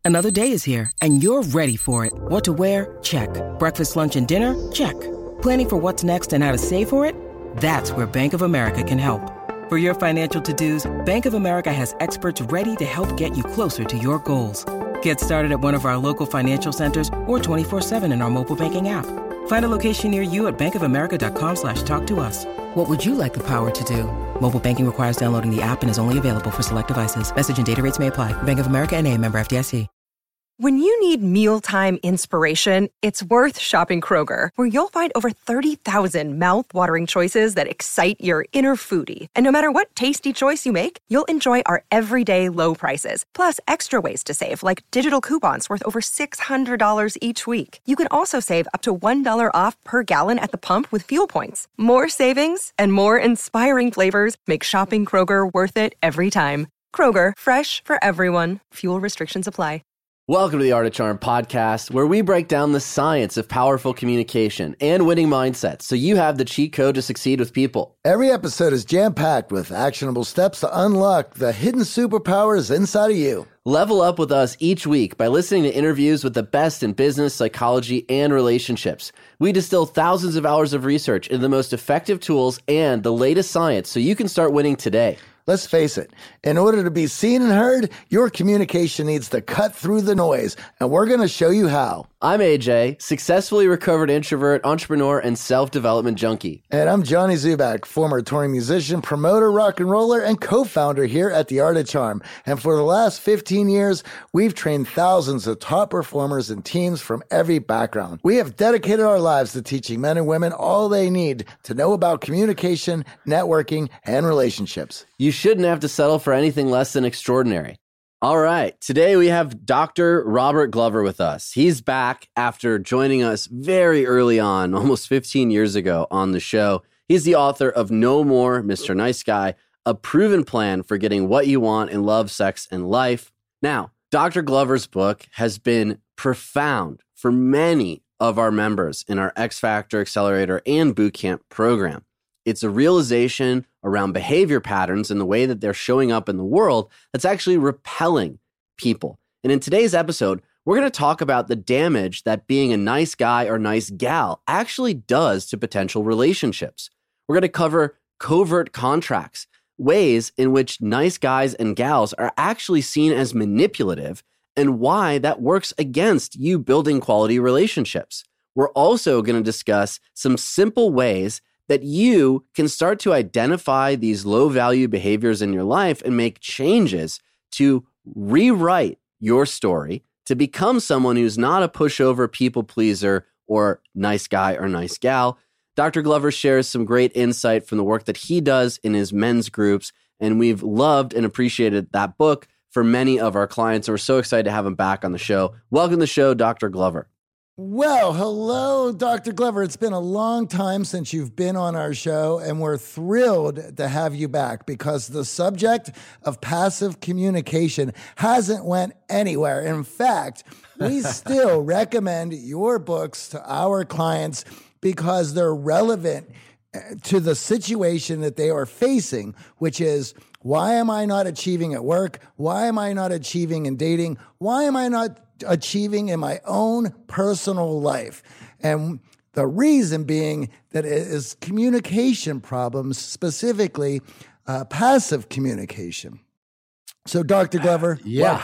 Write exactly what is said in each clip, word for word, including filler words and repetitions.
Another day is here, and you're ready for it. What to wear? Check. Breakfast, lunch, and dinner? Check. Planning for what's next and how to save for it? That's where Bank of America can help. For your financial to-dos, Bank of America has experts ready to help get you closer to your goals. Get started at one of our local financial centers or twenty-four seven in our mobile banking app. Find a location near you at bankofamerica.com slash talk to us. What would you like the power to do? Mobile banking requires downloading the app and is only available for select devices. Message and data rates may apply. Bank of America N A, member F D I C. When you need mealtime inspiration, it's worth shopping Kroger, where you'll find over thirty thousand mouth-watering choices that excite your inner foodie. And no matter what tasty choice you make, you'll enjoy our everyday low prices, plus extra ways to save, like digital coupons worth over six hundred dollars each week. You can also save up to one dollar off per gallon at the pump with fuel points. More savings and more inspiring flavors make shopping Kroger worth it every time. Kroger, fresh for everyone. Fuel restrictions apply. Welcome to the Art of Charm podcast, where we break down the science of powerful communication and winning mindsets so you have the cheat code to succeed with people. Every episode is jam-packed with actionable steps to unlock the hidden superpowers inside of you. Level up with us each week by listening to interviews with the best in business, psychology, and relationships. We distill thousands of hours of research into the most effective tools and the latest science so you can start winning today. Let's face it, in order to be seen and heard, your communication needs to cut through the noise, and we're going to show you how. I'm A J, successfully recovered introvert, entrepreneur, and self-development junkie. And I'm Johnny Zubak, former touring musician, promoter, rock and roller, and co-founder here at The Art of Charm. And for the last fifteen years, we've trained thousands of top performers and teams from every background. We have dedicated our lives to teaching men and women all they need to know about communication, networking, and relationships. You shouldn't have to settle for anything less than extraordinary. All right, today we have Doctor Robert Glover with us. He's back after joining us very early on, almost fifteen years ago on the show. He's the author of No More, Mister Nice Guy, a proven plan for getting what you want in love, sex, and life. Now, Doctor Glover's book has been profound for many of our members in our X Factor, Accelerator, and Bootcamp program. It's a realization around behavior patterns and the way that they're showing up in the world that's actually repelling people. And in today's episode, we're going to talk about the damage that being a nice guy or nice gal actually does to potential relationships. We're going to cover covert contracts, ways in which nice guys and gals are actually seen as manipulative, and why that works against you building quality relationships. We're also going to discuss some simple ways that you can start to identify these low-value behaviors in your life and make changes to rewrite your story to become someone who's not a pushover, people pleaser, or nice guy or nice gal. Doctor Glover shares some great insight from the work that he does in his men's groups, and we've loved and appreciated that book for many of our clients, and we're so excited to have him back on the show. Welcome to the show, Doctor Glover. Well, hello, Doctor Glover. It's been a long time since you've been on our show, and we're thrilled to have you back because the subject of passive communication hasn't went anywhere. In fact, we still recommend your books to our clients because they're relevant to the situation that they are facing, which is, why am I not achieving at work? Why am I not achieving in dating? Why am I not achieving in my own personal life? And the reason being that it is communication problems, specifically uh, passive communication. So, Doctor Glover, yeah.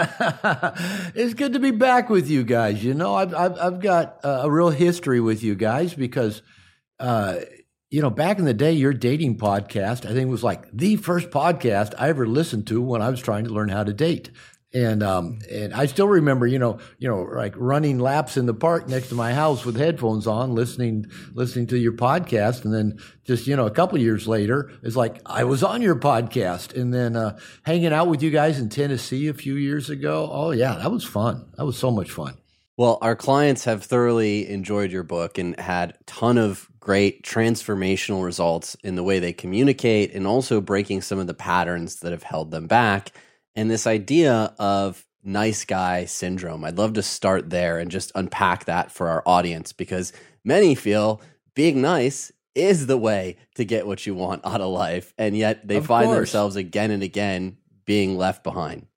welcome. It's good to be back with you guys. You know, I've I've, I've got uh, a real history with you guys because, uh, you know, back in the day, your dating podcast, I think was like the first podcast I ever listened to when I was trying to learn how to date. And um and I still remember, you know, you know, like running laps in the park next to my house with headphones on, listening listening to your podcast, and then just, you know, a couple of years later, it's like I was on your podcast, and then uh, hanging out with you guys in Tennessee a few years ago. Oh yeah, that was fun. That was so much fun. Well, our clients have thoroughly enjoyed your book and had a ton of great transformational results in the way they communicate, and also breaking some of the patterns that have held them back. And this idea of nice guy syndrome, I'd love to start there and just unpack that for our audience, because many feel being nice is the way to get what you want out of life. And yet they Of find course. themselves again and again being left behind.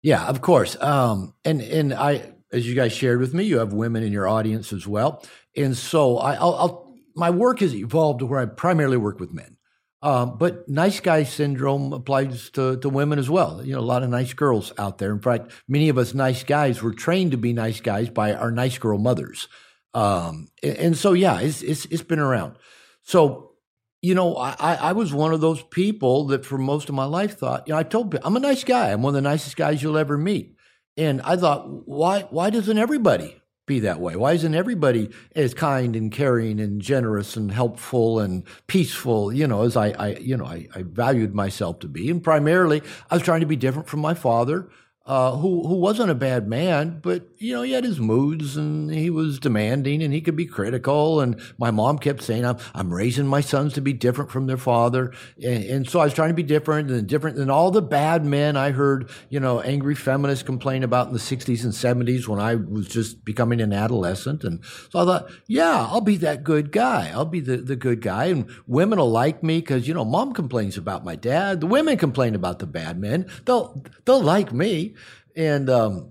Yeah, of course. Um, and and I, as you guys shared with me, you have women in your audience as well. And so I, I'll, I'll my work has evolved to where I primarily work with men. Um, but nice guy syndrome applies to, to women as well. You know, a lot of nice girls out there. In fact, many of us nice guys were trained to be nice guys by our nice girl mothers. Um, and, and so, yeah, it's, it's, it's been around. So, you know, I, I was one of those people that for most of my life thought, you know, I told people, I'm a nice guy. I'm one of the nicest guys you'll ever meet. And I thought, why, why doesn't everybody be that way? Why isn't everybody as kind and caring and generous and helpful and peaceful, you know, as I, I you know, I, I valued myself to be? And primarily, I was trying to be different from my father, uh, who who wasn't a bad man, but, you know, he had his moods and he was demanding and he could be critical. And my mom kept saying, I'm, I'm raising my sons to be different from their father. And, and so I was trying to be different and different than all the bad men I heard, you know, angry feminists complain about in the sixties and seventies when I was just becoming an adolescent. And so I thought, yeah, I'll be that good guy. I'll be the, the good guy. And women will like me because, you know, mom complains about my dad. The women complain about the bad men. They'll, they'll like me. And, um,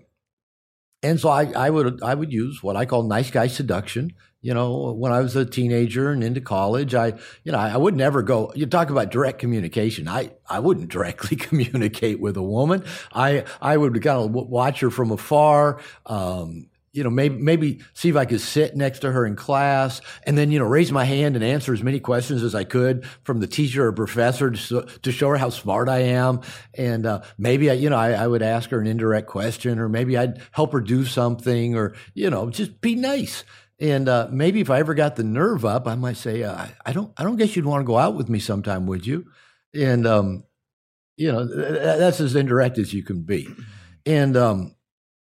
and so I, I would, I would use what I call nice guy seduction. You know, when I was a teenager and into college, I, you know, I would never go, you talk about direct communication. I, I wouldn't directly communicate with a woman. I, I would kind of watch her from afar. Um, you know, maybe, maybe see if I could sit next to her in class and then, you know, raise my hand and answer as many questions as I could from the teacher or professor to, to show her how smart I am. And, uh, maybe I, you know, I, I would ask her an indirect question, or maybe I'd help her do something, or, you know, just be nice. And, uh, maybe if I ever got the nerve up, I might say, uh, I don't, I don't guess you'd want to go out with me sometime, would you? And, um, you know, th- that's as indirect as you can be. And, um,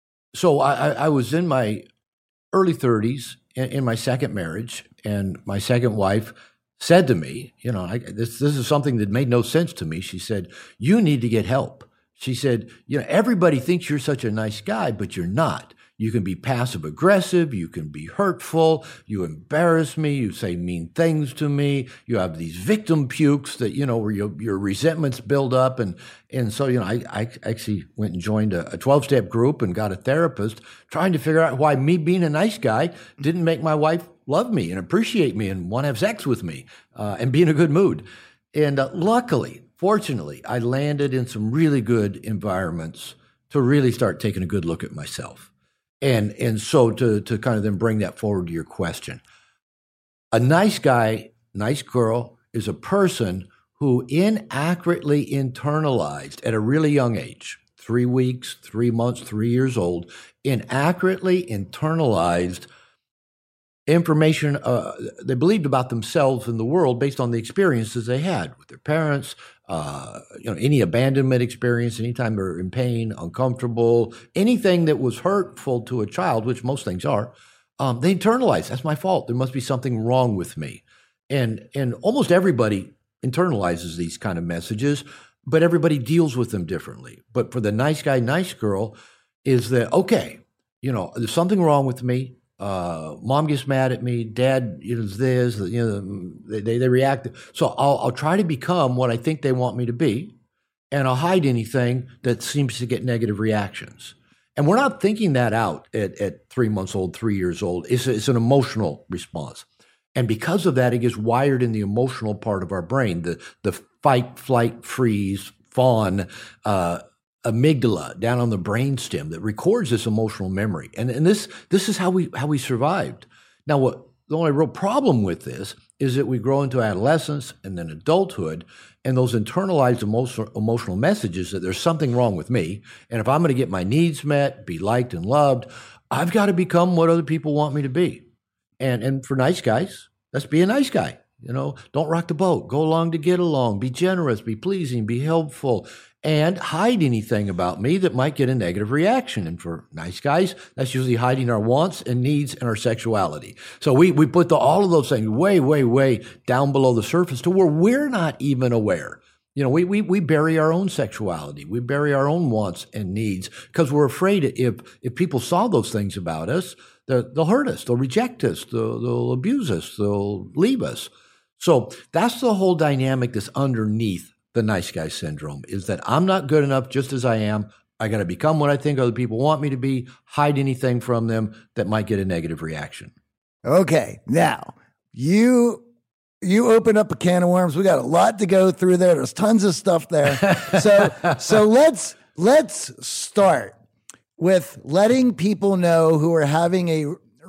So I, I was in my early thirties in, in my second marriage, and my second wife said to me, you know, I, this this is something that made no sense to me. She said, "You need to get help." She said, "You know, everybody thinks you're such a nice guy, but you're not. You can be passive aggressive. You can be hurtful. You embarrass me. You say mean things to me. You have these victim pukes that, you know, where your, your resentments build up." And, and so, you know, I, I actually went and joined a twelve-step group and got a therapist trying to figure out why me being a nice guy didn't make my wife love me and appreciate me and want to have sex with me, uh, and be in a good mood. And uh, luckily, fortunately, I landed in some really good environments to really start taking a good look at myself. And and so to to kind of then bring that forward to your question, a nice guy, nice girl is a person who inaccurately internalized at a really young age, three weeks, three months, three years old, inaccurately internalized information uh, they believed about themselves and the world based on the experiences they had with their parents, uh, you know, any abandonment experience, anytime they're in pain, uncomfortable, anything that was hurtful to a child, which most things are, um, they internalize. That's my fault. There must be something wrong with me. And, and almost everybody internalizes these kind of messages, but everybody deals with them differently. But for the nice guy, nice girl is that, okay, you know, there's something wrong with me. Uh, mom gets mad at me. Dad, you know, is this, you know, they, they react. So I'll, I'll try to become what I think they want me to be, and I'll hide anything that seems to get negative reactions. And we're not thinking that out at, at three months old, three years old. It's, a, it's an emotional response. And because of that, it gets wired in the emotional part of our brain, the, the fight, flight, freeze, fawn, uh, amygdala down on the brainstem that records this emotional memory. And, and this this is how we how we survived. Now, what the only real problem with this is that we grow into adolescence and then adulthood, and those internalized emotional, emotional messages that there's something wrong with me, and if I'm going to get my needs met, be liked and loved, I've got to become what other people want me to be. And and for nice guys, let's be a nice guy. You know, don't rock the boat. Go along to get along. Be generous. Be pleasing. Be helpful. And hide anything about me that might get a negative reaction. And for nice guys, that's usually hiding our wants and needs and our sexuality. So we we put the, all of those things way, way, way down below the surface to where we're not even aware. You know, we we we bury our own sexuality. We bury our own wants and needs because we're afraid if if people saw those things about us, they'll hurt us. They'll reject us. They'll, they'll abuse us. They'll leave us. So that's the whole dynamic that's underneath the nice guy syndrome, is that I'm not good enough just as I am. I got to become what I think other people want me to be, hide anything from them that might get a negative reaction. Okay, now you you open up a can of worms. We got a lot to go through there. There's tons of stuff there. So so let's let's start with letting people know who are having a,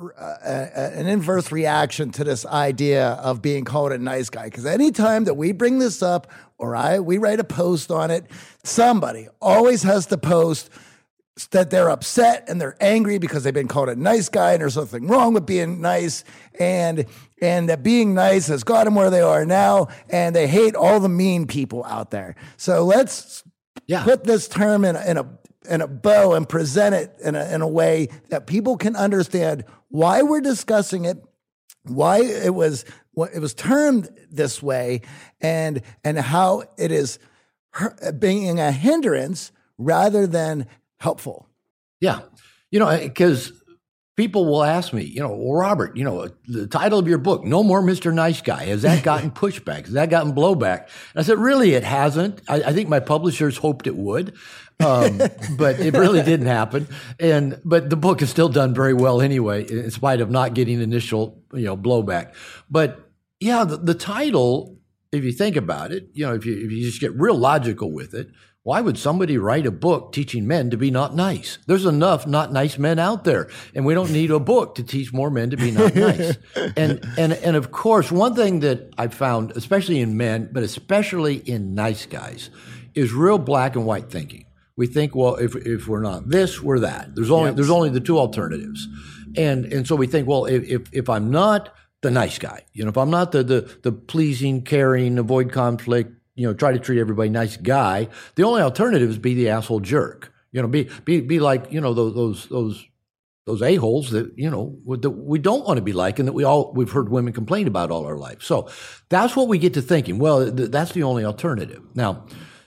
a an inverse reaction to this idea of being called a nice guy. Because anytime that we bring this up or I we write a post on it, somebody always has to post that they're upset and they're angry because they've been called a nice guy and there's something wrong with being nice, and and that being nice has got them where they are now, and they hate all the mean people out there. So let's yeah. put this term in, in a in a bow and present it in a, in a way that people can understand why we're discussing it, why it was it was termed this way, and and how it is being a hindrance rather than helpful. Yeah. You know, because people will ask me, you know, well, Robert, you know, the title of your book, No More Mister Nice Guy, has that gotten pushback? Has that gotten blowback? And I said, really, it hasn't. I, I think my publishers hoped it would, um, but it really didn't happen. And but the book has still done very well anyway, in spite of not getting initial, you know, blowback. But yeah, the, the title, if you think about it, you know, if you if you just get real logical with it, why would somebody write a book teaching men to be not nice? There's enough not nice men out there, and we don't need a book to teach more men to be not nice. And and and of course, one thing that I've found, especially in men, but especially in nice guys, is real black and white thinking. We think, well, if if we're not this, we're that. There's only yes. there's only the two alternatives, and and so we think, well, if if, if I'm not the nice guy, you know, if I'm not the the the pleasing, caring, avoid conflict, you know, try to treat everybody nice guy, the only alternative is be the asshole jerk. You know, be be be like, you know, those those those those a-holes that, you know, that we don't want to be like, and that we all we've heard women complain about all our life. So that's what we get to thinking. Well, th- that's the only alternative. Now,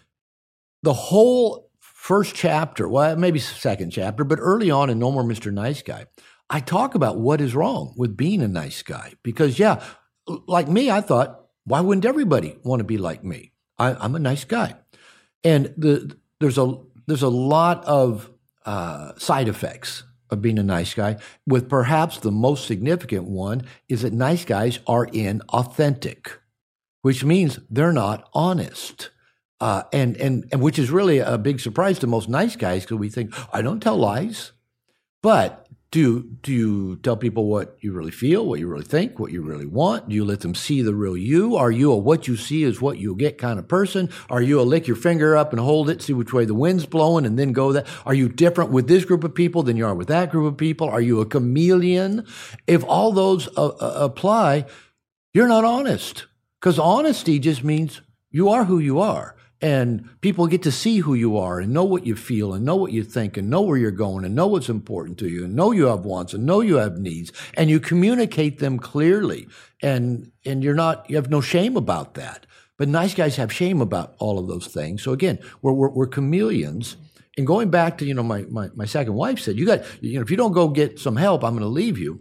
the whole first chapter, well, maybe second chapter, but early on in No More Mister Nice Guy, I talk about what is wrong with being a nice guy. Because, yeah, like me, I thought, why wouldn't everybody want to be like me? I, I'm a nice guy, and the, there's a there's a lot of uh, side effects of being a nice guy. With perhaps the most significant one is that nice guys are inauthentic, which means they're not honest, uh, and and and which is really a big surprise to most nice guys, because we think I don't tell lies, but. Do, do you tell people what you really feel, what you really think, what you really want? Do you let them see the real you? Are you a what you see is what you get kind of person? Are you a lick your finger up and hold it, see which way the wind's blowing, and then go that? Are you different with this group of people than you are with that group of people? Are you a chameleon? If all those uh, uh, apply, you're not honest, because honesty just means you are who you are. And people get to see who you are and know what you feel and know what you think and know where you're going and know what's important to you and know you have wants and know you have needs, and you communicate them clearly, and and you're not, you have no shame about that. But nice guys have shame about all of those things. So again, we're we're, we're chameleons. And going back to, you know, my, my my second wife said, you got, you know, if you don't go get some help, I'm going to leave you.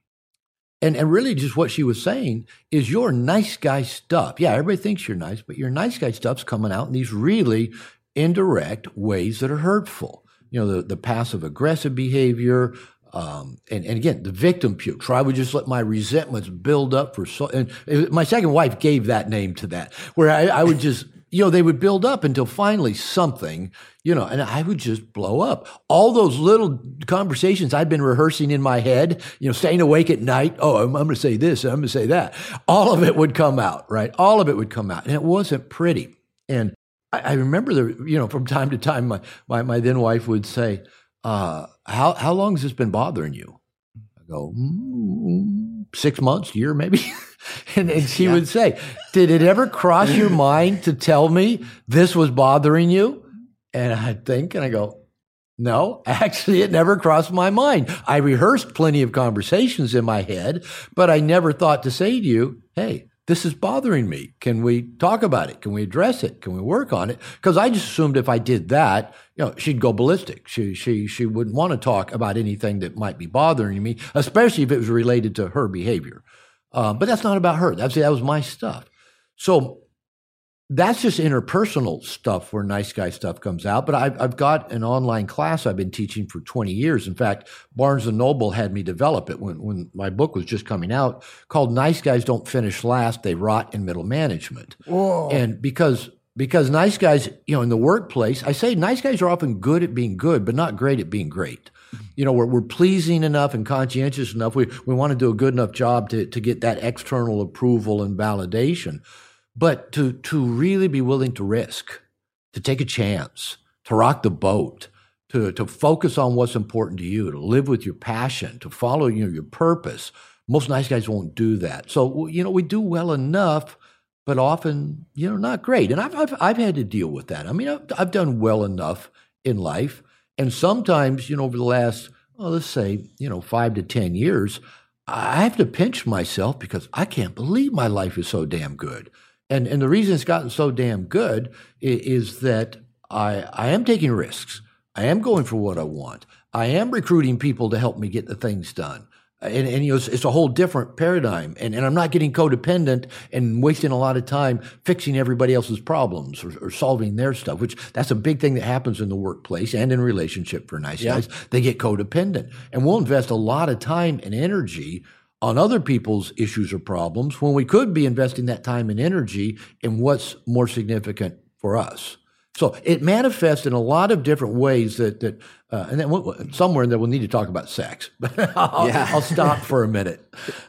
And and really just what she was saying is your nice guy stuff. Yeah, everybody thinks you're nice, but your nice guy stuff's coming out in these really indirect ways that are hurtful. You know, the, the passive aggressive behavior, um, and, and again, the victim puke. Or I would just let my resentments build up for so, and it, my second wife gave that name to that, where I, I would just, you know, they would build up until finally something, you know, and I would just blow up. All those little conversations I'd been rehearsing in my head, you know, staying awake at night. Oh, I'm, I'm going to say this, I'm going to say that. All of it would come out, right? All of it would come out. And it wasn't pretty. And I, I remember, the, you know, from time to time, my, my, my then wife would say, uh, how, how long has this been bothering you? I go, mm, six months, year maybe. And, and she yeah. would say, did it ever cross your mind to tell me this was bothering you? And I'd think, and I go, no, actually, it never crossed my mind. I rehearsed plenty of conversations in my head, but I never thought to say to you, hey, this is bothering me. Can we talk about it? Can we address it? Can we work on it? Because I just assumed if I did that, you know, she'd go ballistic. She she she wouldn't want to talk about anything that might be bothering me, especially if it was related to her behavior. Uh, but that's not about her. That's, that was my stuff. So that's just interpersonal stuff where nice guy stuff comes out. But I've, I've got an online class I've been teaching for twenty years. In fact, Barnes and Noble had me develop it when, when my book was just coming out, called Nice Guys Don't Finish Last, They Rot in Middle Management. Whoa. And because because nice guys, you know, in the workplace, I say nice guys are often good at being good, but not great at being great. You know, we're, we're pleasing enough and conscientious enough. We, we want to do a good enough job to, to get that external approval and validation. But to to really be willing to risk, to take a chance, to rock the boat, to to focus on what's important to you, to live with your passion, to follow you know, your purpose. Most nice guys won't do that. So, you know, we do well enough, but often, you know, not great. And I've I've, I've had to deal with that. I mean, I've, I've done well enough in life. And sometimes, you know, over the last, well, let's say, you know, five to ten years, I have to pinch myself because I can't believe my life is so damn good. And and the reason it's gotten so damn good is, is that I I am taking risks. I am going for what I want. I am recruiting people to help me get the things done. And, and you know, it's, it's a whole different paradigm. And, and I'm not getting codependent and wasting a lot of time fixing everybody else's problems or, or solving their stuff, which that's a big thing that happens in the workplace and in relationship for nice Yeah. guys. They get codependent. And we'll invest a lot of time and energy on other people's issues or problems when we could be investing that time and energy in what's more significant for us. So it manifests in a lot of different ways that, that uh, and then we'll, somewhere in there we'll need to talk about sex, but I'll, Yeah. I'll stop for a minute.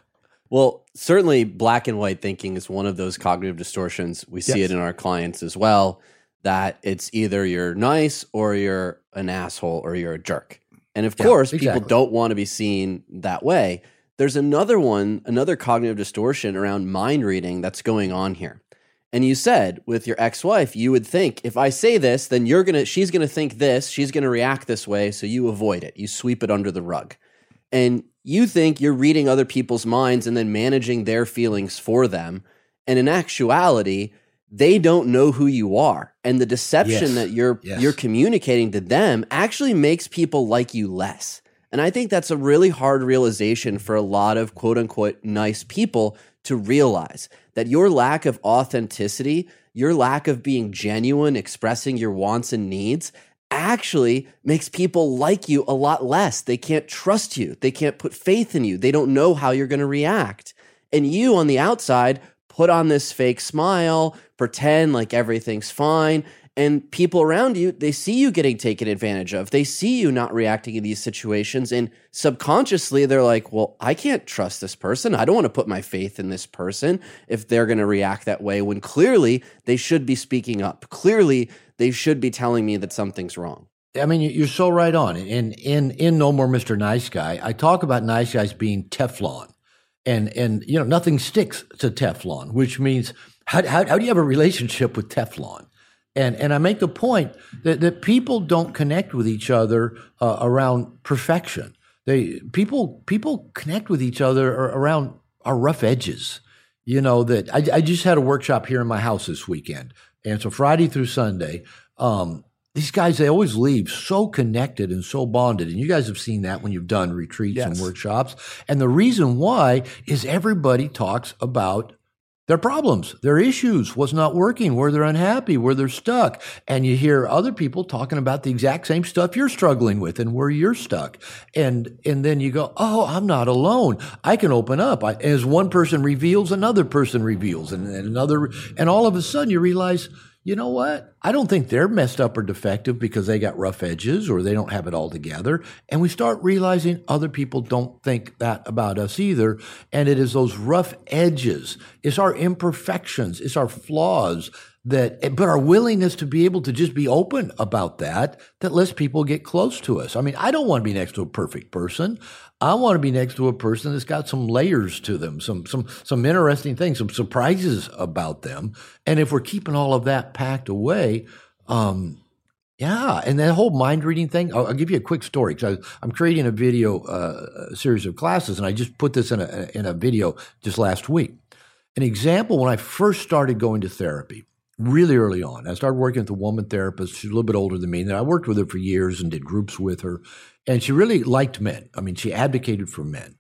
Well, certainly black and white thinking is one of those cognitive distortions. We see Yes. it in our clients as well, that it's either you're nice or you're an asshole or you're a jerk. And of Yeah, course, exactly. people don't want to be seen that way. There's another one, another cognitive distortion around mind reading that's going on here. And you said with your ex-wife, you would think, if I say this, then you're going to, she's going to think this, she's going to react this way. So you avoid it. You sweep it under the rug. And you think you're reading other people's minds and then managing their feelings for them. And in actuality, they don't know who you are. And the deception Yes. that you're, Yes. you're communicating to them actually makes people like you less. And I think that's a really hard realization for a lot of quote unquote nice people to realize, that your lack of authenticity, your lack of being genuine, expressing your wants and needs actually makes people like you a lot less. They can't trust you. They can't put faith in you. They don't know how you're going to react. And you on the outside put on this fake smile, pretend like everything's fine. And people around you, they see you getting taken advantage of. They see you not reacting in these situations. And subconsciously, they're like, well, I can't trust this person. I don't want to put my faith in this person if they're going to react that way, when clearly they should be speaking up. Clearly, they should be telling me that something's wrong. I mean, you're so right on. In in in No More Mister Nice Guy, I talk about nice guys being Teflon, and and you know nothing sticks to Teflon, which means how how, how do you have a relationship with Teflon? And and I make the point that, that people don't connect with each other uh, around perfection. They people people connect with each other around our rough edges. You know that I, I just had a workshop here in my house this weekend, and so Friday through Sunday, um, these guys they always leave so connected and so bonded. And you guys have seen that when you've done retreats Yes. and workshops. And the reason why is everybody talks about their problems, their issues, what's not working, where they're unhappy, where they're stuck. And you hear other people talking about the exact same stuff you're struggling with and where you're stuck. And and then you go, oh, I'm not alone. I can open up. I, as one person reveals, another person reveals, and, and another. And all of a sudden you realize, you know what? I don't think they're messed up or defective because they got rough edges or they don't have it all together. And we start realizing other people don't think that about us either. And it is those rough edges, it's our imperfections, it's our flaws that, but our willingness to be able to just be open about that, that lets people get close to us. I mean, I don't want to be next to a perfect person. I want to be next to a person that's got some layers to them, some some some interesting things, some surprises about them. And if we're keeping all of that packed away, um, yeah. And that whole mind reading thing, I'll, I'll give you a quick story because I'm creating a video uh, series of classes, and I just put this in a in a video just last week. An example: when I first started going to therapy, really early on, I started working with a woman therapist. She's a little bit older than me, and I worked with her for years and did groups with her. And she really liked men. I mean, she advocated for men.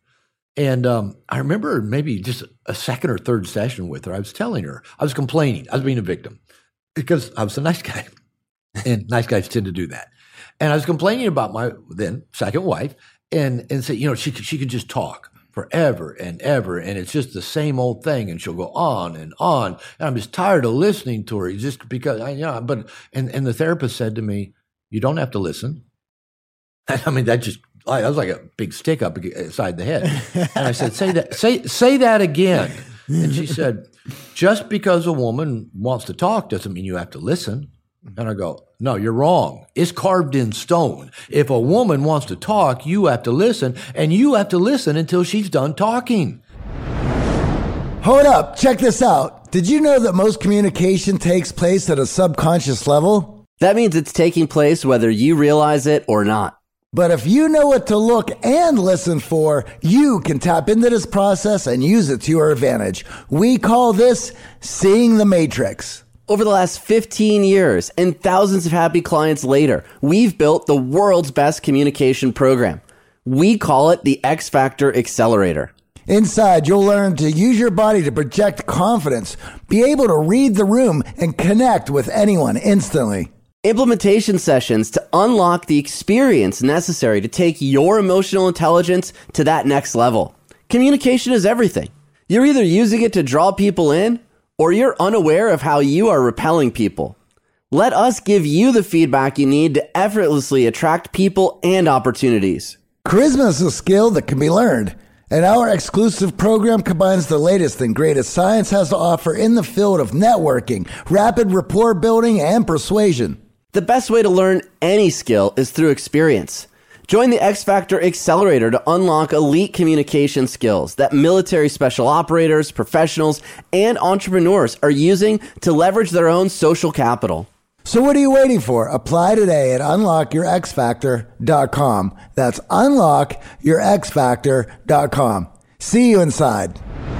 And um, I remember maybe just a second or third session with her, I was telling her, I was complaining, I was being a victim because I was a nice guy. And nice guys tend to do that. And I was complaining about my then second wife and, and say, you know, she could, she could just talk forever and ever. And it's just the same old thing. And she'll go on and on. And I'm just tired of listening to her just because I, you know, but, and, and the therapist said to me, you don't have to listen. I mean, that just, that was like a big stick up inside the head. And I said, say that, say, say that again. And she said, just because a woman wants to talk doesn't mean you have to listen. And I go, no, you're wrong. It's carved in stone. If a woman wants to talk, you have to listen, and you have to listen until she's done talking. Hold up. Check this out. Did you know that most communication takes place at a subconscious level? That means it's taking place whether you realize it or not. But if you know what to look and listen for, you can tap into this process and use it to your advantage. We call this seeing the matrix. Over the last fifteen years and thousands of happy clients later, we've built the world's best communication program. We call it the X Factor Accelerator. Inside, you'll learn to use your body to project confidence, be able to read the room, and connect with anyone instantly. Implementation sessions to unlock the experience necessary to take your emotional intelligence to that next level. Communication is everything. You're either using it to draw people in, or you're unaware of how you are repelling people. Let us give you the feedback you need to effortlessly attract people and opportunities. Charisma is a skill that can be learned, and our exclusive program combines the latest and greatest science has to offer in the field of networking, rapid rapport building, and persuasion. The best way to learn any skill is through experience. Join the X Factor Accelerator to unlock elite communication skills that military special operators, professionals, and entrepreneurs are using to leverage their own social capital. So what are you waiting for? Apply today at unlock your x factor dot com. That's unlock your x factor dot com. See you inside.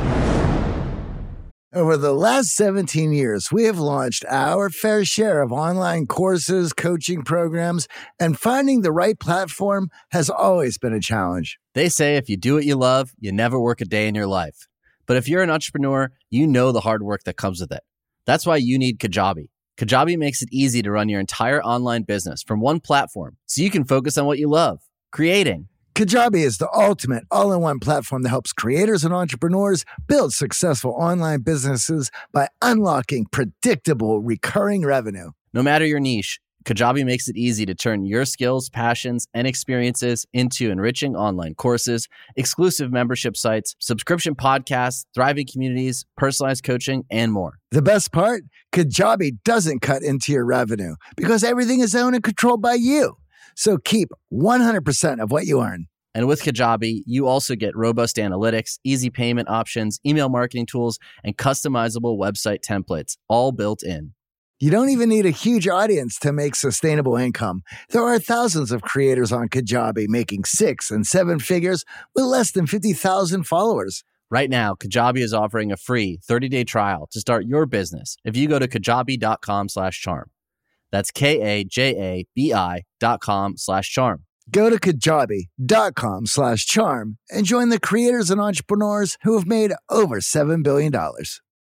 Over the last seventeen years, we have launched our fair share of online courses, coaching programs, and finding the right platform has always been a challenge. They say if you do what you love, you never work a day in your life. But if you're an entrepreneur, you know the hard work that comes with it. That's why you need Kajabi. Kajabi makes it easy to run your entire online business from one platform so you can focus on what you love, creating. Kajabi is the ultimate all-in-one platform that helps creators and entrepreneurs build successful online businesses by unlocking predictable recurring revenue. No matter your niche, Kajabi makes it easy to turn your skills, passions, and experiences into enriching online courses, exclusive membership sites, subscription podcasts, thriving communities, personalized coaching, and more. The best part? Kajabi doesn't cut into your revenue because everything is owned and controlled by you. So keep one hundred percent of what you earn. And with Kajabi, you also get robust analytics, easy payment options, email marketing tools, and customizable website templates, all built in. You don't even need a huge audience to make sustainable income. There are thousands of creators on Kajabi making six and seven figures with less than fifty thousand followers. Right now, Kajabi is offering a free thirty-day trial to start your business if you go to kajabi.com slash charm. That's K-A-J-A-B-I dot com slash charm. Go to kajabi.com slash charm and join the creators and entrepreneurs who have made over seven billion dollars.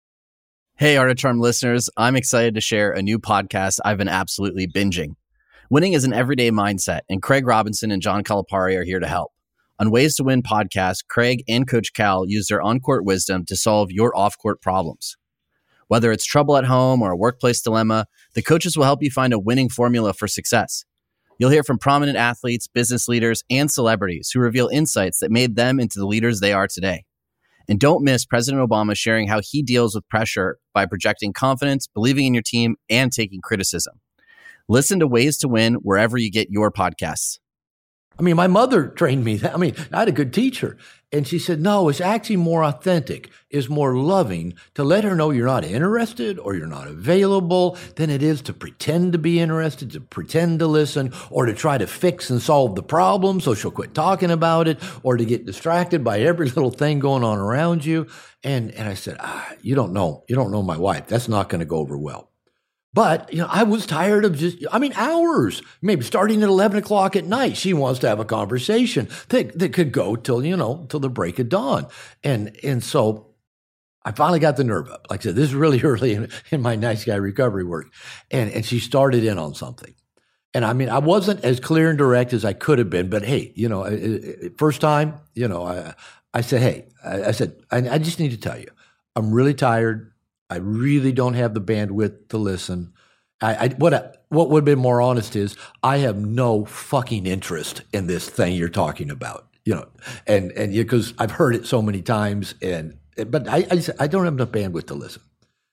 Hey, Art of Charm listeners, I'm excited to share a new podcast I've been absolutely binging. Winning is an everyday mindset, and Craig Robinson and John Calipari are here to help. On Ways to Win podcast, Craig and Coach Cal use their on-court wisdom to solve your off-court problems. Whether it's trouble at home or a workplace dilemma, the coaches will help you find a winning formula for success. You'll hear from prominent athletes, business leaders, and celebrities who reveal insights that made them into the leaders they are today. And don't miss President Obama sharing how he deals with pressure by projecting confidence, believing in your team, and taking criticism. Listen to Ways to Win wherever you get your podcasts. I mean, my mother trained me. I mean, I had a good teacher. And she said, no, it's actually more authentic, is more loving to let her know you're not interested or you're not available than it is to pretend to be interested, to pretend to listen, or to try to fix and solve the problem so she'll quit talking about it, or to get distracted by every little thing going on around you. And, and I said, ah, you don't know. You don't know my wife. That's not going to go over well. But, you know, I was tired of just, I mean, hours, maybe starting at eleven o'clock at night. She wants to have a conversation that, that could go till, you know, till the break of dawn. And, and so I finally got the nerve up. Like I said, this is really early in, in my nice guy recovery work. And, and she started in on something. And I mean, I wasn't as clear and direct as I could have been, but hey, you know, first time, you know, I, I said, hey, I, I said, I, I just need to tell you, I'm really tired. I really don't have the bandwidth to listen. I, I what I, what would have been more honest is I have no fucking interest in this thing you're talking about, you know, and and because I've heard it so many times, and but I I, I don't have enough bandwidth to listen.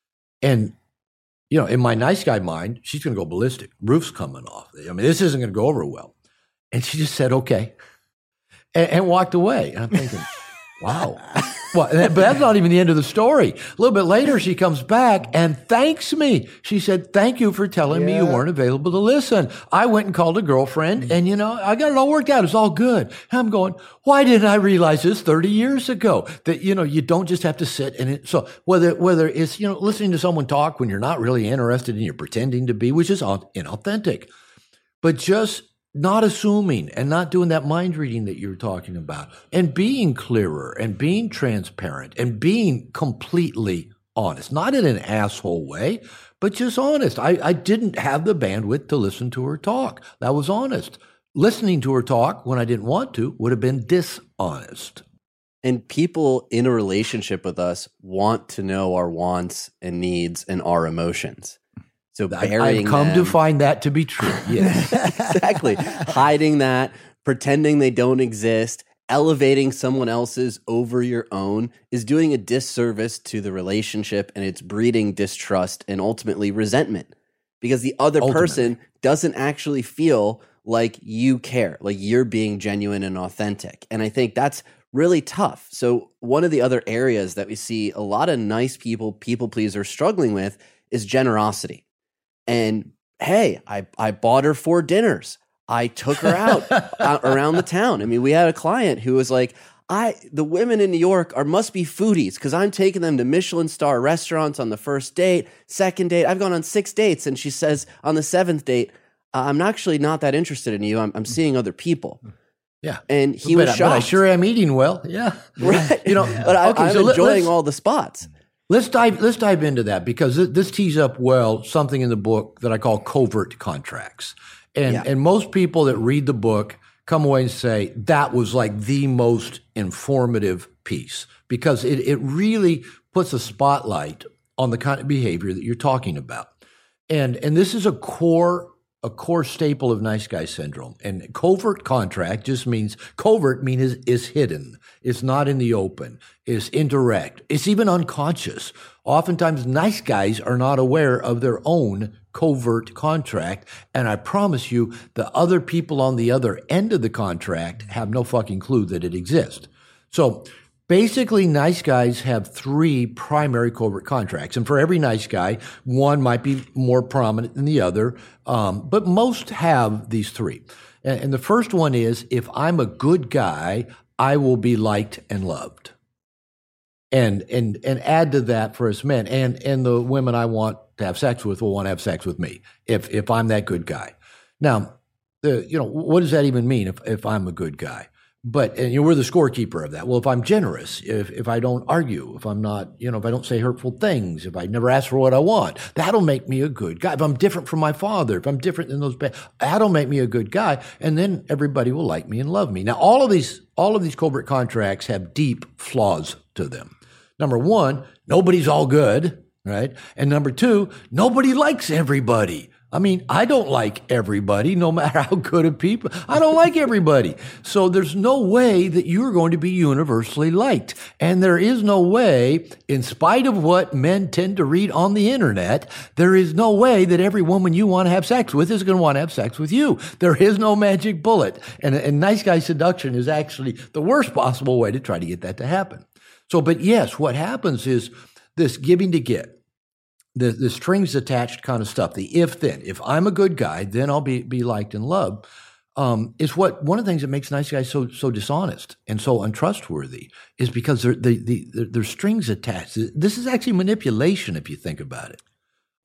And you know, in my nice guy mind, she's going to go ballistic. Roof's coming off. I mean, this isn't going to go over well. And she just said okay, and, and walked away. And I'm thinking, wow. Well, but that's not even the end of the story. A little bit later, she comes back and thanks me. She said, thank you for telling yeah. me you weren't available to listen. I went and called a girlfriend and, you know, I got it all worked out. It's all good. And I'm going, why didn't I realize this thirty years ago? That, you know, you don't just have to sit and it. So whether, whether it's, you know, listening to someone talk when you're not really interested and you're pretending to be, which is inauthentic, but just not assuming and not doing that mind reading that you're talking about, and being clearer and being transparent and being completely honest, not in an asshole way, but just honest. I, I didn't have the bandwidth to listen to her talk. That was honest. Listening to her talk when I didn't want to would have been dishonest. And people in a relationship with us want to know our wants and needs and our emotions. So I've come them, to find that to be true. Yes, exactly. Hiding that, pretending they don't exist, elevating someone else's over your own is doing a disservice to the relationship, and it's breeding distrust and ultimately resentment because the other ultimately. person doesn't actually feel like you care, like you're being genuine and authentic. And I think that's really tough. So one of the other areas that we see a lot of nice people, people pleasers struggling with is generosity. And hey, I, I bought her four dinners. I took her out, out around the town. I mean, we had a client who was like, I the women in New York are must be foodies because I'm taking them to Michelin star restaurants on the first date, second date. I've gone on six dates. And she says on the seventh date, I'm actually not that interested in you. I'm, I'm seeing other people. Yeah. And he but, was shocked. But I sure am eating well. Yeah. Right. You know, but I, okay, I'm so enjoying let's, all the spots. Let's dive, let's dive into that because this tees up well something in the book that I call covert contracts. And, yeah. and most people that read the book come away and say that was like the most informative piece because it, it really puts a spotlight on the kind of behavior that you're talking about. And, and this is a core a core staple of nice guy syndrome. And covert contract just means covert means is, is hidden. It's not in the open. It's indirect. It's even unconscious. Oftentimes nice guys are not aware of their own covert contract. And I promise you the other people on the other end of the contract have no fucking clue that it exists. So basically, nice guys have three primary covert contracts. And for every nice guy, one might be more prominent than the other, um, but most have these three. And, and the first one is, if I'm a good guy, I will be liked and loved. And and and add to that for us men, and, and the women I want to have sex with will want to have sex with me if if I'm that good guy. Now, the, you know, what does that even mean if, if I'm a good guy? But, and you know, we're the scorekeeper of that. Well, if I'm generous, if, if I don't argue, if I'm not, you know, if I don't say hurtful things, if I never ask for what I want, that'll make me a good guy. If I'm different from my father, if I'm different than those bad, that'll make me a good guy. And then everybody will like me and love me. Now, all of these, all of these covert contracts have deep flaws to them. Number one, nobody's all good, right? And number two, nobody likes everybody. I mean, I don't like everybody, no matter how good of people. I don't like everybody. So there's no way that you're going to be universally liked. And there is no way, in spite of what men tend to read on the internet, there is no way that every woman you want to have sex with is going to want to have sex with you. There is no magic bullet. And, and nice guy seduction is actually the worst possible way to try to get that to happen. So, but yes, what happens is this giving to get. The, the strings attached kind of stuff, the if then, if I'm a good guy, then I'll be, be liked and loved, um, is what, one of the things that makes nice guys so, so dishonest and so untrustworthy is because they're, they, the, there's strings attached. This is actually manipulation if you think about it.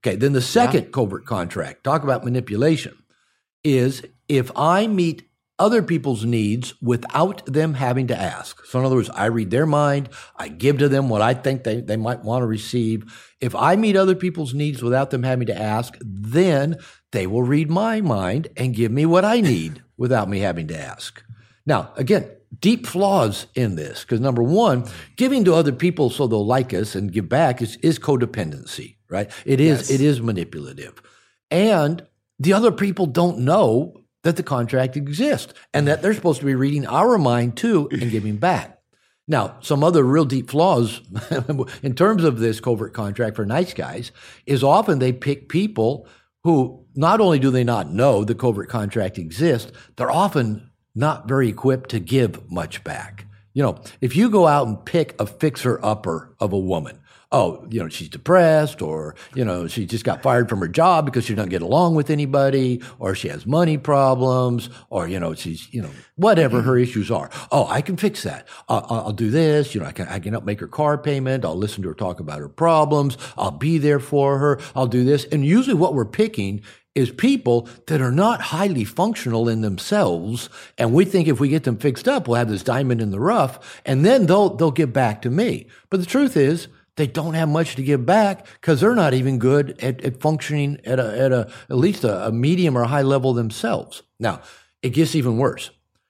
Okay, then the second yeah. covert contract, talk about manipulation, is if I meet other people's needs without them having to ask. So in other words, I read their mind, I give to them what I think they, they might want to receive. If I meet other people's needs without them having to ask, then they will read my mind and give me what I need without me having to ask. Now, again, deep flaws in this, because number one, giving to other people so they'll like us and give back is, is codependency, right? It is, yes. It is manipulative. And the other people don't know that the contract exists and that they're supposed to be reading our mind too and giving back. Now, some other real deep flaws in terms of this covert contract for nice guys is often they pick people who not only do they not know the covert contract exists, they're often not very equipped to give much back. You know, if you go out and pick a fixer-upper of a woman, oh, you know, she's depressed, or, you know, she just got fired from her job because she doesn't get along with anybody, or she has money problems, or, you know, she's, you know, whatever her issues are. Oh, I can fix that. I'll, I'll do this. You know, I can, I can help make her car payment. I'll listen to her talk about her problems. I'll be there for her. I'll do this. And usually what we're picking is people that are not highly functional in themselves. And we think if we get them fixed up, we'll have this diamond in the rough, and then they'll, they'll give back to me. But the truth is, they don't have much to give back because they're not even good at, at functioning at a, at a, at least a, a medium or high level themselves. Now, it gets even worse.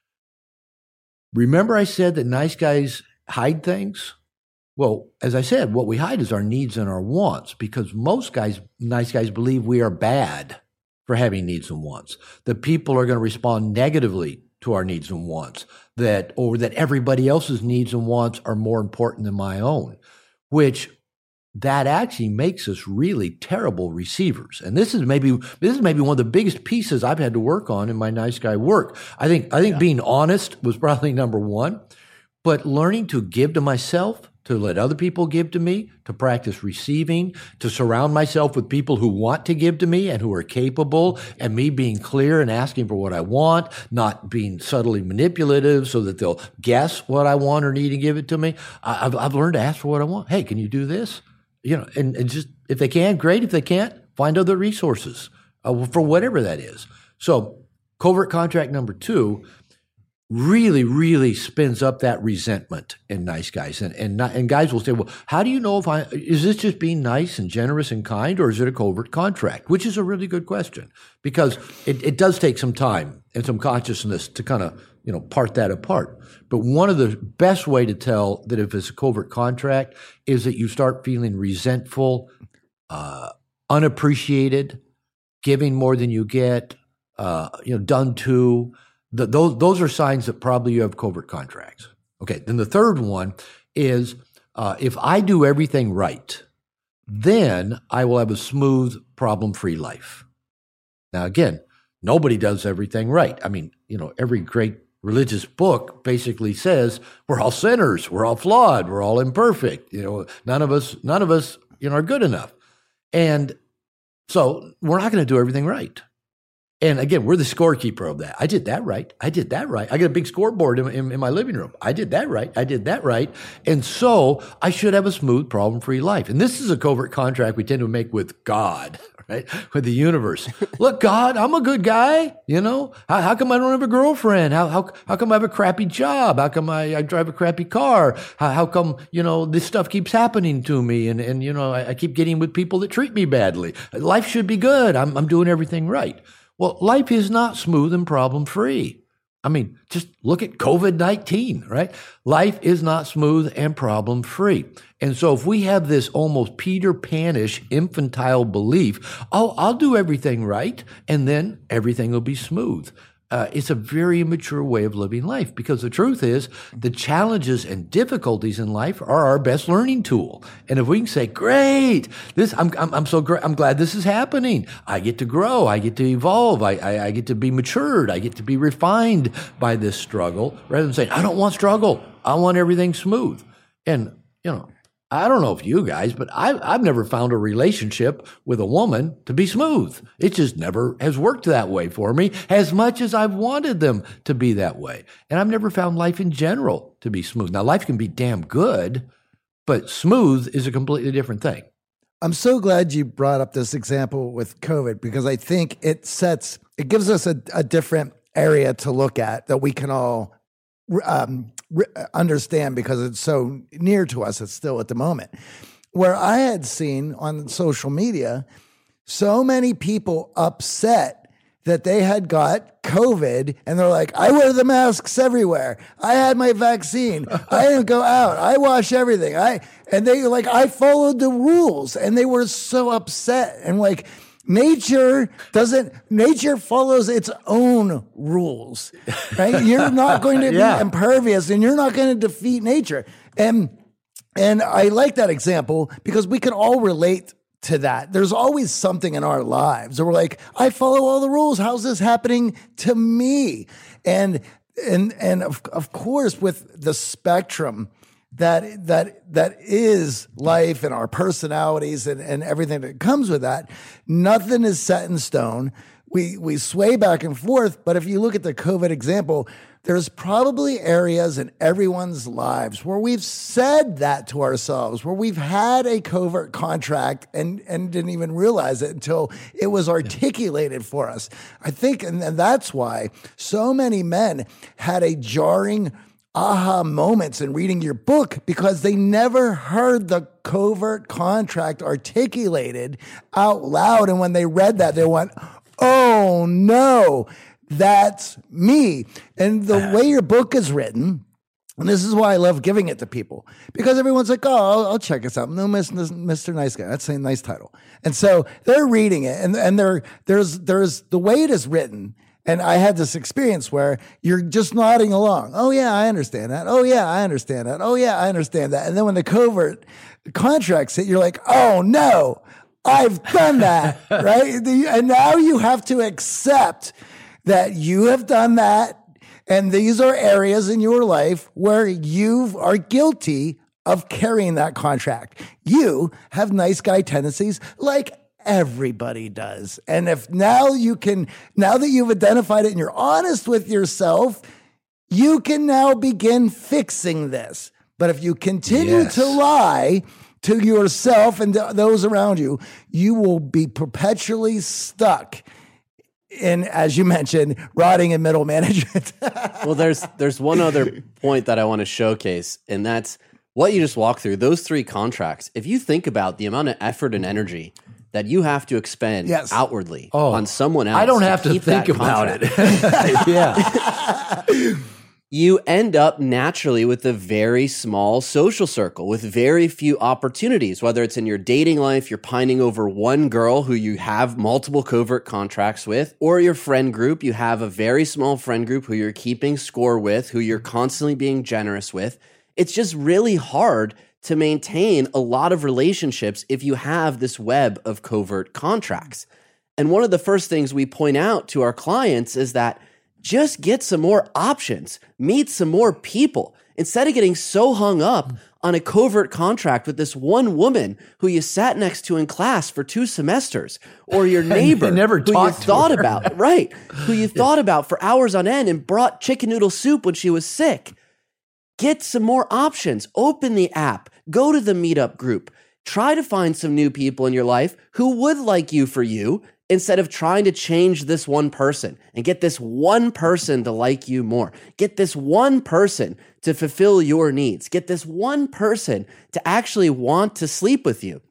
Remember I said that nice guys hide things? Well, as I said, what we hide is our needs and our wants, because most guys, nice guys, believe we are bad for having needs and wants. That people are going to respond negatively to our needs and wants, that, or that everybody else's needs and wants are more important than my own. Which that actually makes us really terrible receivers. And this is maybe this is maybe one of the biggest pieces I've had to work on in my nice guy work. I think I think yeah. being honest was probably number one, but learning to give to myself, to let other people give to me, to practice receiving, to surround myself with people who want to give to me and who are capable, and me being clear and asking for what I want, not being subtly manipulative so that they'll guess what I want or need to give it to me. I've, I've learned to ask for what I want. Hey, can you do this? You know, and, and just, if they can, great. If they can't, find other resources uh, for whatever that is. So covert contract number two really, really spins up that resentment in nice guys. And, and, not, and guys will say, well, how do you know if I, is this just being nice and generous and kind, or is it a covert contract? Which is a really good question, because it, it does take some time and some consciousness to kind of, you know, part that apart. But one of the best way to tell that if it's a covert contract is that you start feeling resentful, uh, unappreciated, giving more than you get, uh, you know, done to. The, those those are signs that probably you have covert contracts. Okay, then the third one is uh, if I do everything right, then I will have a smooth, problem-free life. Now, again, nobody does everything right. I mean, you know, every great religious book basically says we're all sinners, we're all flawed, we're all imperfect. You know, none of us, none of us, you know, are good enough, and so we're not going to do everything right. And again, we're the scorekeeper of that. I did that right. I did that right. I got a big scoreboard in, in, in my living room. I did that right. I did that right. And so I should have a smooth, problem-free life. And this is a covert contract we tend to make with God, right? With the universe. Look, God, I'm a good guy. You know, how, how come I don't have a girlfriend? How, how, how come I have a crappy job? How come I, I drive a crappy car? How, how come, you know, this stuff keeps happening to me? And, and you know, I, I keep getting with people that treat me badly. Life should be good. I'm, I'm doing everything right. Well, life is not smooth and problem-free. I mean, just look at COVID nineteen, right? Life is not smooth and problem-free. And so if we have this almost Peter Pan-ish infantile belief, oh, I'll do everything right, and then everything will be smooth. Uh, it's a very immature way of living life, because the truth is the challenges and difficulties in life are our best learning tool. And if we can say, great, this, I'm, I'm, I'm so great. I'm glad this is happening. I get to grow. I get to evolve. I, I, I get to be matured. I get to be refined by this struggle, rather than saying, I don't want struggle. I want everything smooth. And, you know, I don't know if you guys, but I've, I've never found a relationship with a woman to be smooth. It just never has worked that way for me, as much as I've wanted them to be that way. And I've never found life in general to be smooth. Now, life can be damn good, but smooth is a completely different thing. I'm so glad you brought up this example with COVID, because I think it sets, it gives us a, a different area to look at that we can all um, re- understand, because it's so near to us. It's still at the moment. Where I had seen on social media so many people upset that they had got COVID, and they're like, I wear the masks everywhere. I had my vaccine. I didn't go out. I wash everything. I and they like, I followed the rules, and they were so upset. And like, nature doesn't, nature follows its own rules, right? You're not going to Yeah. be impervious, and you're not going to defeat nature. And and I like that example because we can all relate to that. There's always something in our lives where we're like, I follow all the rules. How's this happening to me? And and and of, of course, with the spectrum that that that is life and our personalities and, and everything that comes with that, nothing is set in stone. We we sway back and forth. But if you look at the COVID example, there's probably areas in everyone's lives where we've said that to ourselves, where we've had a covert contract and, and didn't even realize it until it was articulated for us. I think, and, and that's why so many men had a jarring aha moments in reading your book, because they never heard the covert contract articulated out loud. And when they read that, they went, oh no, that's me. And the way your book is written, and this is why I love giving it to people, because everyone's like, oh, I'll, I'll check this out. No, Mister Nice Guy. That's a nice title. And so they're reading it, and, and there, there's, there's the way it is written. And I had this experience where you're just nodding along. Oh yeah, I understand that. Oh yeah, I understand that. Oh yeah, I understand that. And then when the covert contracts hit, you're like, oh no, I've done that, right? And now you have to accept that you have done that, and these are areas in your life where you are guilty of carrying that contract. You have nice guy tendencies like everybody does. And if now you can, now that you've identified it and you're honest with yourself, you can now begin fixing this. But if you continue Yes. to lie to yourself and th- those around you, you will be perpetually stuck in, as you mentioned, rotting in middle management. Well, there's there's one other point that I want to showcase, and that's what you just walked through. Those three contracts, if you think about the amount of effort and energy that you have to expend Yes. outwardly Oh, on someone else. I don't have to keep think that about contract, it. Yeah. you end up naturally with a very small social circle with very few opportunities, whether it's in your dating life, you're pining over one girl who you have multiple covert contracts with, or your friend group, you have a very small friend group who you're keeping score with, who you're constantly being generous with. It's just really hard to maintain a lot of relationships if you have this web of covert contracts. And one of the first things we point out to our clients is that just get some more options, meet some more people. Instead of getting so hung up on a covert contract with this one woman who you sat next to in class for two semesters, or your neighbor never who you talked to thought her. about, right, who you thought about for hours on end and brought chicken noodle soup when she was sick. Get some more options. Open the app. Go to the meetup group. Try to find some new people in your life who would like you for you, instead of trying to change this one person and get this one person to like you more. Get this one person to fulfill your needs. Get this one person to actually want to sleep with you.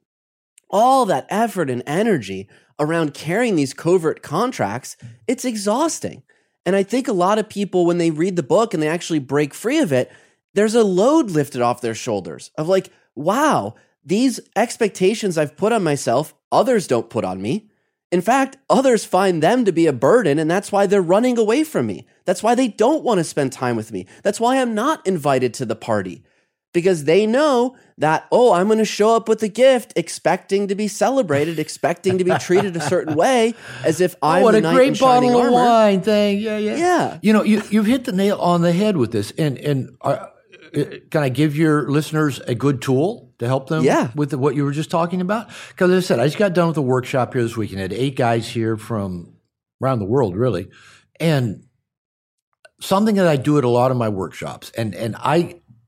All that effort and energy around carrying these covert contracts, it's exhausting. And I think a lot of people, when they read the book and they actually break free of it, there's a load lifted off their shoulders of like, wow, these expectations I've put on myself, others don't put on me. In fact, others find them to be a burden, and that's why they're running away from me. That's why they don't want to spend time with me. That's why I'm not invited to the party, because they know that, oh, I'm going to show up with a gift expecting to be celebrated, expecting to be treated a certain way, as if I'm Oh, what the a knight in great shining bottle of armor. wine thing. Yeah, yeah. Yeah. You know, you, you've hit the nail on the head with this. And, and uh, can I give your listeners a good tool to help them Yeah. with the, what you were just talking about? Because as I said, I just got done with a workshop here this weekend. I had eight guys here from around the world, really. And something that I do at a lot of my workshops, and, and I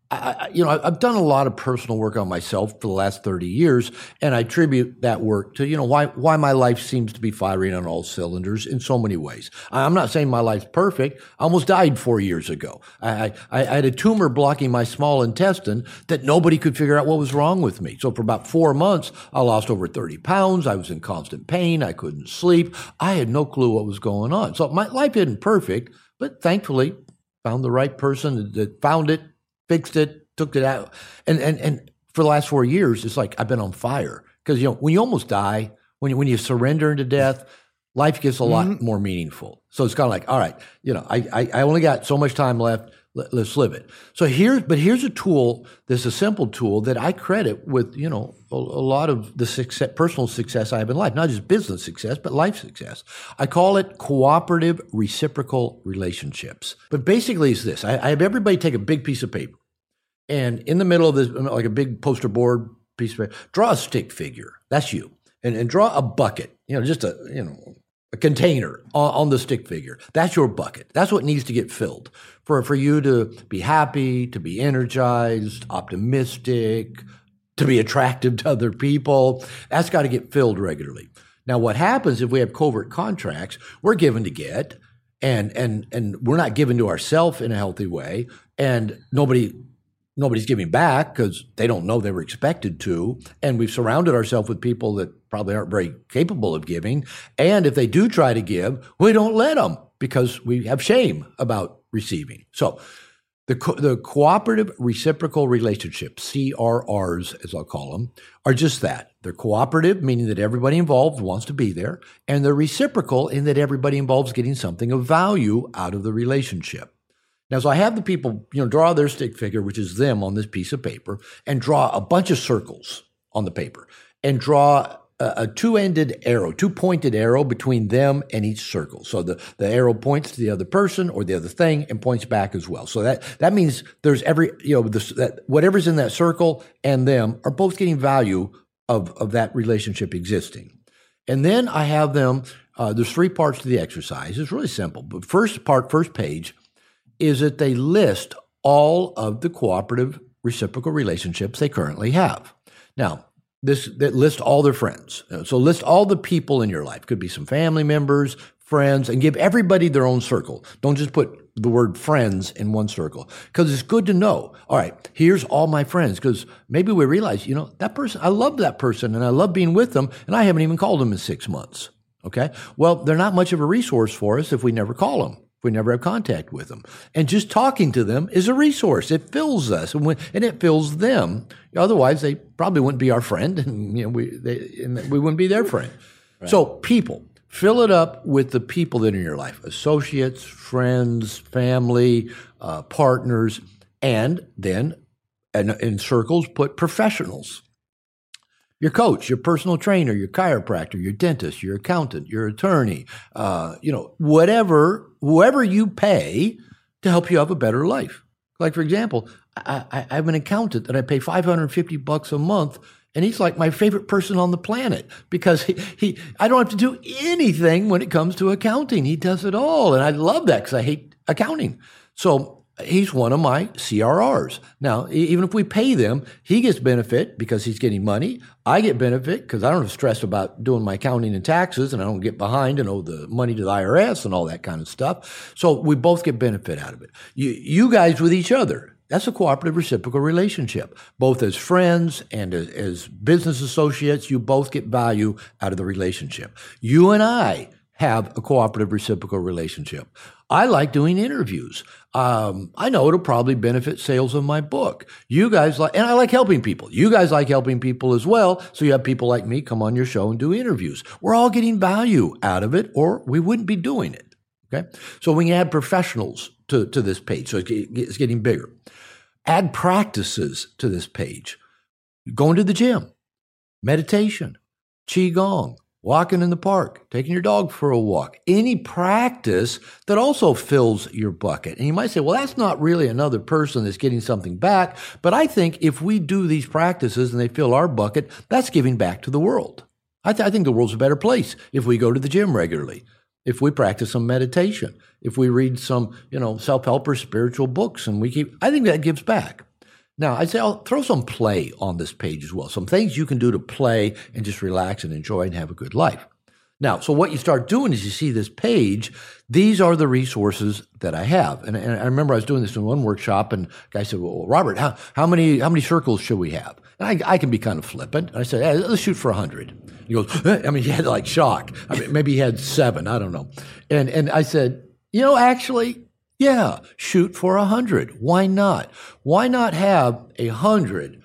I, you know, I've done a lot of personal work on myself for the last thirty years, and I attribute that work to, you know, why why my life seems to be firing on all cylinders in so many ways. I'm not saying my life's perfect. I almost died four years ago. I, I, I had a tumor blocking my small intestine that nobody could figure out what was wrong with me. So for about four months, I lost over thirty pounds. I was in constant pain. I couldn't sleep. I had no clue what was going on. So my life isn't perfect, but thankfully found the right person that found it, fixed it, took it out. And and and for the last four years, it's like I've been on fire. Because, you know, when you almost die, when you, when you surrender into death, life gets a lot mm-hmm. more meaningful. So it's kind of like, all right, you know, I, I, I only got so much time left. Let, let's live it. So here, but here's a tool, this a simple tool that I credit with, you know, a, a lot of the success, personal success I have in life, not just business success, but life success. I call it cooperative reciprocal relationships. But basically it's this. I, I have everybody take a big piece of paper, and in the middle of this, like a big poster board piece of paper, draw a stick figure. That's you. And, and draw a bucket, you know, just a, you know, a container on, on the stick figure. That's your bucket. That's what needs to get filled for, for you to be happy, to be energized, optimistic, to be attractive to other people. That's got to get filled regularly. Now, what happens if we have covert contracts, we're given to get, and and and we're not given to ourselves in a healthy way, and nobody nobody's giving back because they don't know they were expected to, and we've surrounded ourselves with people that probably aren't very capable of giving, and if they do try to give, we don't let them because we have shame about receiving. So the co- the cooperative reciprocal relationships, C R Rs as I'll call them, are just that. They're cooperative, meaning that everybody involved wants to be there, and they're reciprocal in that everybody involved is getting something of value out of the relationship. Now, so I have the people, you know, draw their stick figure, which is them on this piece of paper, and draw a bunch of circles on the paper, and draw a, a two-ended arrow, two-pointed arrow between them and each circle. So the, the arrow points to the other person or the other thing and points back as well. So that, that means there's every, you know, this, that whatever's in that circle and them are both getting value of, of that relationship existing. And then I have them, uh, there's three parts to the exercise. It's really simple. But first part, first page, is that they list all of the cooperative reciprocal relationships they currently have. Now, this that list all their friends. So list all the people in your life. Could be some family members, friends, and give everybody their own circle. Don't just put the word friends in one circle, because it's good to know. All right, here's all my friends, because maybe we realize, you know, that person, I love that person and I love being with them, and I haven't even called them in six months. Okay, well, they're not much of a resource for us if we never call them. We never have contact with them. And just talking to them is a resource. It fills us, and, when, and it fills them. Otherwise, they probably wouldn't be our friend, and you know, we they, and we wouldn't be their friend. Right. So people, fill it up with the people that are in your life, associates, friends, family, uh, partners, and then in, in circles, put professionals. Your coach, your personal trainer, your chiropractor, your dentist, your accountant, your attorney, uh, you know, whatever, whoever you pay to help you have a better life. Like, for example, I, I have an accountant that I pay five hundred fifty bucks a month, and he's like my favorite person on the planet because he, he I don't have to do anything when it comes to accounting. He does it all, and I love that because I hate accounting. So he's one of my C R Rs. Now, even if we pay them, he gets benefit because he's getting money. I get benefit because I don't have stress about doing my accounting and taxes, and I don't get behind and owe the money to the I R S and all that kind of stuff. So we both get benefit out of it. You, you guys with each other, that's a cooperative reciprocal relationship. Both as friends and as, as business associates, you both get value out of the relationship. You and I have a cooperative reciprocal relationship. I like doing interviews. Um, I know it'll probably benefit sales of my book. You guys like, and I like helping people. You guys like helping people as well. So you have people like me come on your show and do interviews. We're all getting value out of it, or we wouldn't be doing it. Okay. So we can add professionals to, to this page. So it's getting bigger. Add practices to this page. Going to the gym, meditation, qigong, walking in the park, taking your dog for a walk, any practice that also fills your bucket. And you might say, well, that's not really another person that's getting something back. But I think if we do these practices and they fill our bucket, that's giving back to the world. I, th- I think the world's a better place if we go to the gym regularly, if we practice some meditation, if we read some, you know, self-help or spiritual books, and we keep, I think that gives back. Now, I'd say I'll throw some play on this page as well. Some things you can do to play and just relax and enjoy and have a good life. Now, so what you start doing is you see this page. These are the resources that I have. And, and I remember I was doing this in one workshop, and a guy said, well, Robert, how, how many how many circles should we have? And I, I can be kind of flippant. And I said, hey, let's shoot for one hundred. He goes, I mean, he had like shock. I mean, maybe he had seven. I don't know. And and I said, you know, actually, yeah, shoot for one hundred. Why not? Why not have one hundred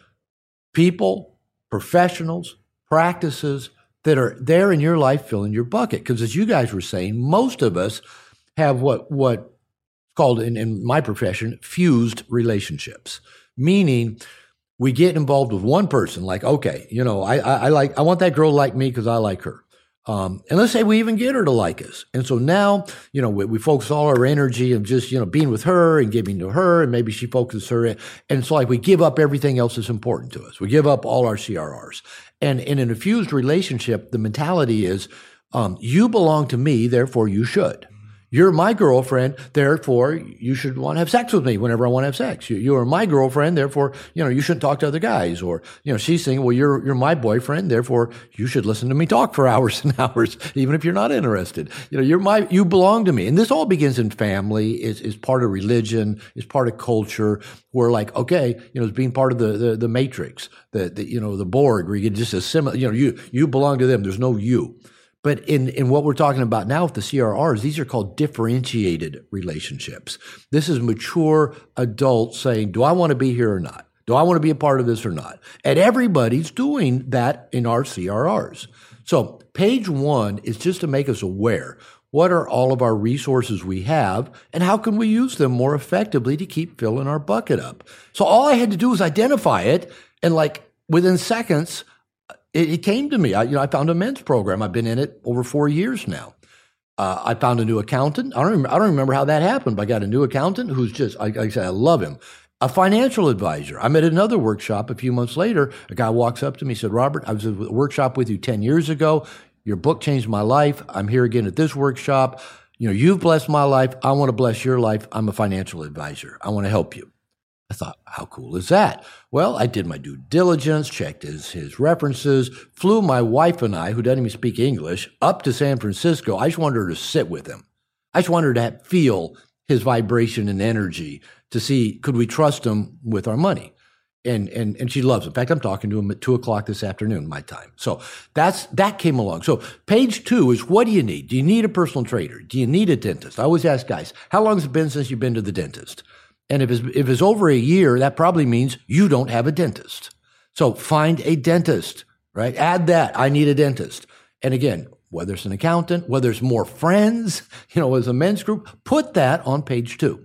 people, professionals, practices that are there in your life filling your bucket? Because as you guys were saying, most of us have what what called in, in my profession fused relationships, meaning we get involved with one person. Like, okay, you know, I I, I like I want that girl to like me because I like her. Um, and let's say we even get her to like us. And so now, you know, we, we focus all our energy of just, you know, being with her and giving to her, and maybe she focuses her in. And it's like we give up everything else that's important to us. We give up all our C R Rs. And, and in a fused relationship, the mentality is, um, you belong to me, therefore you should. You're my girlfriend, therefore you should want to have sex with me whenever I want to have sex. You, you are my girlfriend, therefore, you know, you shouldn't talk to other guys. Or, you know, she's saying, well, you're, you're my boyfriend, therefore you should listen to me talk for hours and hours, even if you're not interested. You know, you're my, you belong to me. And this all begins in family, is, is part of religion, is part of culture. We're like, okay, you know, it's being part of the, the, the matrix, the, the, you know, the Borg, where you can just assimilate, you know, you, you belong to them. There's no you. But in, in what we're talking about now with the C R Rs, these are called differentiated relationships. This is mature adults saying, do I want to be here or not? Do I want to be a part of this or not? And everybody's doing that in our C R Rs. So page one is just to make us aware. What are all of our resources we have, and how can we use them more effectively to keep filling our bucket up? So all I had to do was identify it, and like within seconds, It, it came to me. I, you know, I found a men's program. I've been in it over four years now. Uh, I found a new accountant. I don't. Remember, I don't remember how that happened, but I got a new accountant who's just. Like I said, I love him. A financial advisor. I'm at another workshop a few months later. A guy walks up to me and said, "Robert, I was at a workshop with you ten years ago. Your book changed my life. I'm here again at this workshop. You know, you've blessed my life. I want to bless your life. I'm a financial advisor. I want to help you." I thought, how cool is that? Well, I did my due diligence, checked his, his references, flew my wife and I, who doesn't even speak English, up to San Francisco. I just wanted her to sit with him. I just wanted her to have, feel his vibration and energy to see, could we trust him with our money? And, and, and she loves it. In fact, I'm talking to him at two o'clock this afternoon, my time. So that's, that came along. So page two is, what do you need? Do you need a personal trainer? Do you need a dentist? I always ask guys, how long has it been since you've been to the dentist? And if it's, if it's over a year, that probably means you don't have a dentist. So find a dentist, right? Add that, I need a dentist. And again, whether it's an accountant, whether it's more friends, you know, as a men's group, put that on page two.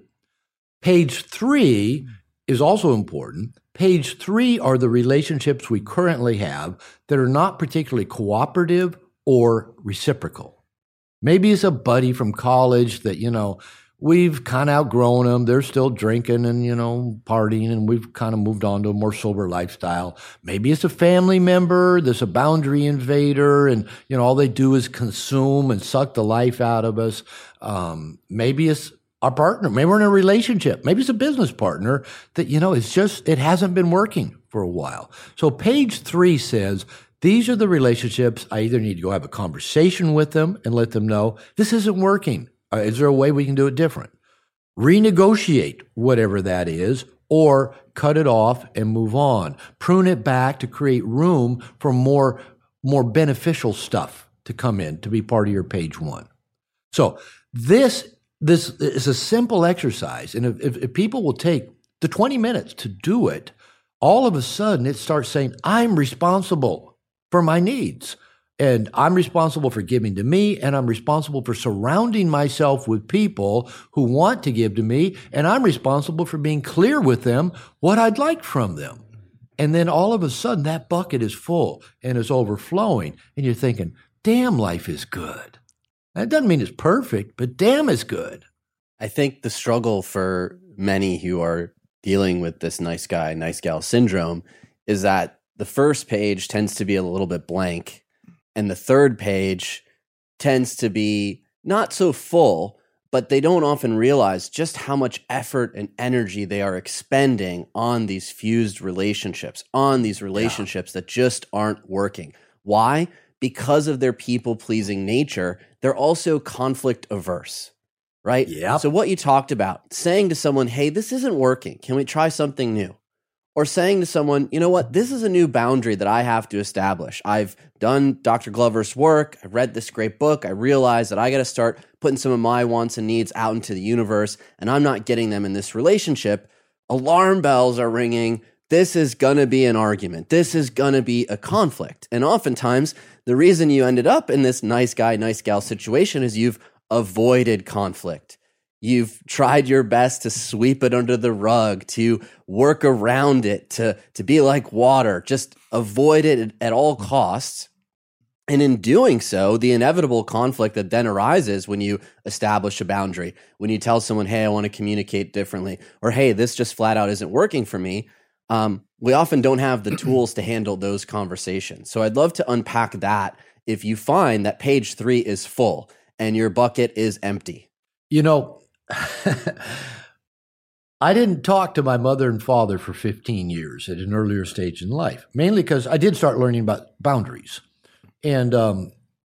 Page three is also important. Page three are the relationships we currently have that are not particularly cooperative or reciprocal. Maybe it's a buddy from college that, you know, we've kind of outgrown them. They're still drinking and, you know, partying, and we've kind of moved on to a more sober lifestyle. Maybe it's a family member that's a boundary invader, and, you know, all they do is consume and suck the life out of us. Um, maybe it's our partner. Maybe we're in a relationship. Maybe it's a business partner that, you know, it's just, it hasn't been working for a while. So page three says, these are the relationships. I either need to go have a conversation with them and let them know this isn't working. Uh, is there a way we can do it different? Renegotiate whatever that is, or cut it off and move on. Prune it back to create room for more, more beneficial stuff to come in to be part of your page one. So this, this is a simple exercise. And if, if, if people will take the twenty minutes to do it, all of a sudden it starts saying, I'm responsible for my needs. And I'm responsible for giving to me, and I'm responsible for surrounding myself with people who want to give to me, and I'm responsible for being clear with them what I'd like from them. And then all of a sudden, that bucket is full and is overflowing, and you're thinking, damn, life is good. That doesn't mean it's perfect, but damn, it's good. I think the struggle for many who are dealing with this nice guy, nice gal syndrome is that the first page tends to be a little bit blank, and the third page tends to be not so full, but they don't often realize just how much effort and energy they are expending on these fused relationships, on these relationships yeah. that just aren't working. Why? Because of their people-pleasing nature, they're also conflict averse, right? Yeah. So what you talked about, saying to someone, hey, this isn't working. Can we try something new? Or saying to someone, you know what, this is a new boundary that I have to establish. I've done Doctor Glover's work. I've read this great book. I realize that I got to start putting some of my wants and needs out into the universe, and I'm not getting them in this relationship. Alarm bells are ringing. This is going to be an argument. This is going to be a conflict. And oftentimes, the reason you ended up in this nice guy, nice gal situation is you've avoided conflict. You've tried your best to sweep it under the rug, to work around it, to, to be like water, just avoid it at all costs. And in doing so, the inevitable conflict that then arises when you establish a boundary, when you tell someone, hey, I want to communicate differently, or hey, this just flat out isn't working for me, um, we often don't have the tools to handle those conversations. So I'd love to unpack that if you find that page three is full and your bucket is empty. You know, I didn't talk to my mother and father for fifteen years at an earlier stage in life, mainly because I did start learning about boundaries. And, um,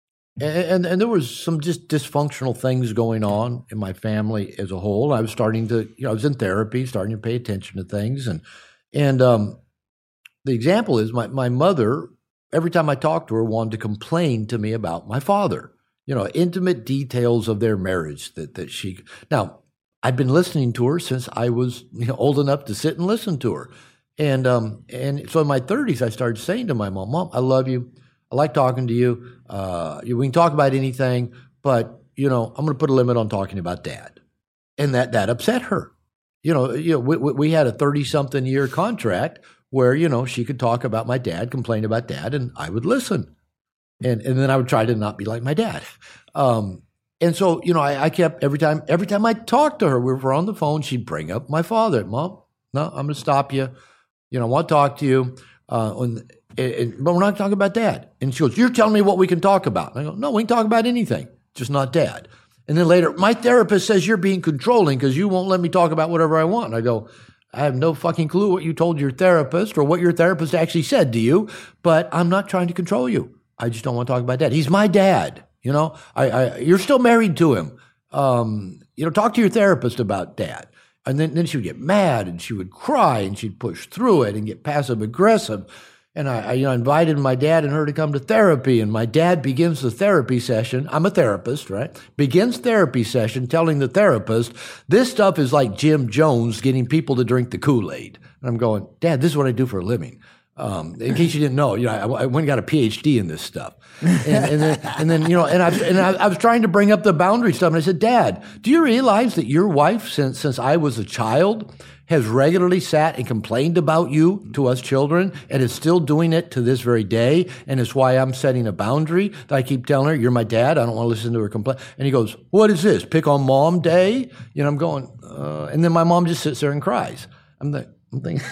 and, and there was some just dysfunctional things going on in my family as a whole. I was starting to, you know, I was in therapy, starting to pay attention to things. And, and, um, the example is my, my mother, every time I talked to her, wanted to complain to me about my father. You know, intimate details of their marriage that, that she, now I'd been listening to her since I was, you know, old enough to sit and listen to her. And, um, and so in my thirties, I started saying to my mom, Mom, I love you. I like talking to you. Uh, we can talk about anything, but, you know, I'm going to put a limit on talking about Dad. And that, that upset her. You know, you know, we, we had a thirty something year contract where, you know, she could talk about my dad, complain about Dad, and I would listen. And and then I would try to not be like my dad. Um, and so, you know, I, I kept every time, every time I talked to her, we were on the phone, she'd bring up my father. Mom, no, I'm going to stop you. You know, I want to talk to you. Uh, and, and, but we're not talking about Dad. And she goes, you're telling me what we can talk about. And I go, no, we can talk about anything, just not Dad. And then later, my therapist says you're being controlling because you won't let me talk about whatever I want. And I go, I have no fucking clue what you told your therapist or what your therapist actually said to you, but I'm not trying to control you. I just don't want to talk about Dad. He's my dad. You know, I, I you're still married to him. Um, you know, talk to your therapist about Dad. And then, then she would get mad and she would cry and she'd push through it and get passive aggressive. And I, I you know, invited my dad and her to come to therapy. And my dad begins the therapy session. I'm a therapist, right? Begins therapy session telling the therapist, this stuff is like Jim Jones getting people to drink the Kool-Aid. And I'm going, Dad, this is what I do for a living. Um, in case you didn't know, you know, I, I went and got a P H D in this stuff, and, and then, and then, you know, and I and I, I was trying to bring up the boundary stuff, and I said, Dad, do you realize that your wife, since since I was a child, has regularly sat and complained about you to us children, and is still doing it to this very day, and it's why I'm setting a boundary that I keep telling her, you're my dad, I don't want to listen to her complain. And he goes, what is this? Pick on Mom Day? You know, I'm going, uh, and then my mom just sits there and cries. I'm the, I'm thinking.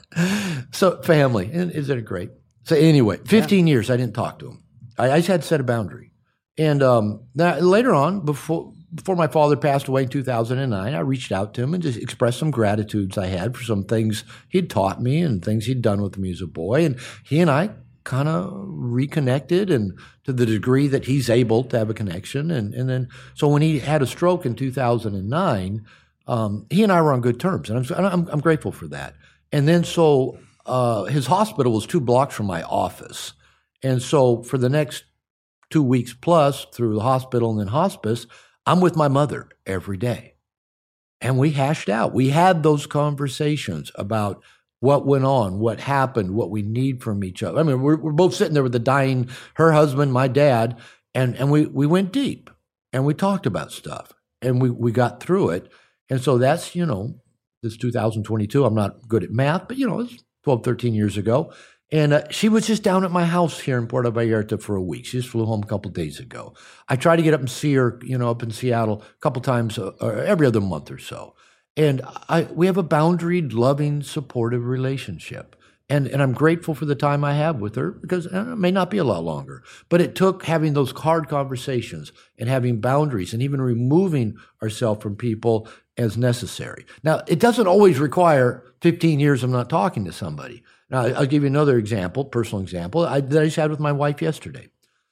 So family, isn't it great? So anyway, fifteen yeah. years I didn't talk to him. I, I just had to set a boundary. And um, now, later on, before before my father passed away in two thousand nine, I reached out to him and just expressed some gratitudes I had for some things he'd taught me and things he'd done with me as a boy. And he and I kind of reconnected, and to the degree that he's able to have a connection. And, and then, so when he had a stroke in two thousand nine, um, he and I were on good terms. And I'm, I'm, I'm grateful for that. And then so uh, his hospital was two blocks from my office. And so for the next two weeks plus through the hospital and then hospice, I'm with my mother every day. And we hashed out. We had those conversations about what went on, what happened, what we need from each other. I mean, we're, we're both sitting there with the dying, her husband, my dad, and, and we, we went deep and we talked about stuff and we, we got through it. And so that's, you know, this two thousand twenty-two, I'm not good at math, but, you know, it's twelve, thirteen years ago. And uh, she was just down at my house here in Puerto Vallarta for a week. She just flew home a couple of days ago. I try to get up and see her, you know, up in Seattle a couple times, uh, or every other month or so. And I, we have a boundaried, loving, supportive relationship. And, and I'm grateful for the time I have with her because it may not be a lot longer. But it took having those hard conversations and having boundaries and even removing ourselves from people as necessary. Now, it doesn't always require fifteen years of not talking to somebody. Now, I'll give you another example, personal example, I, that I just had with my wife yesterday.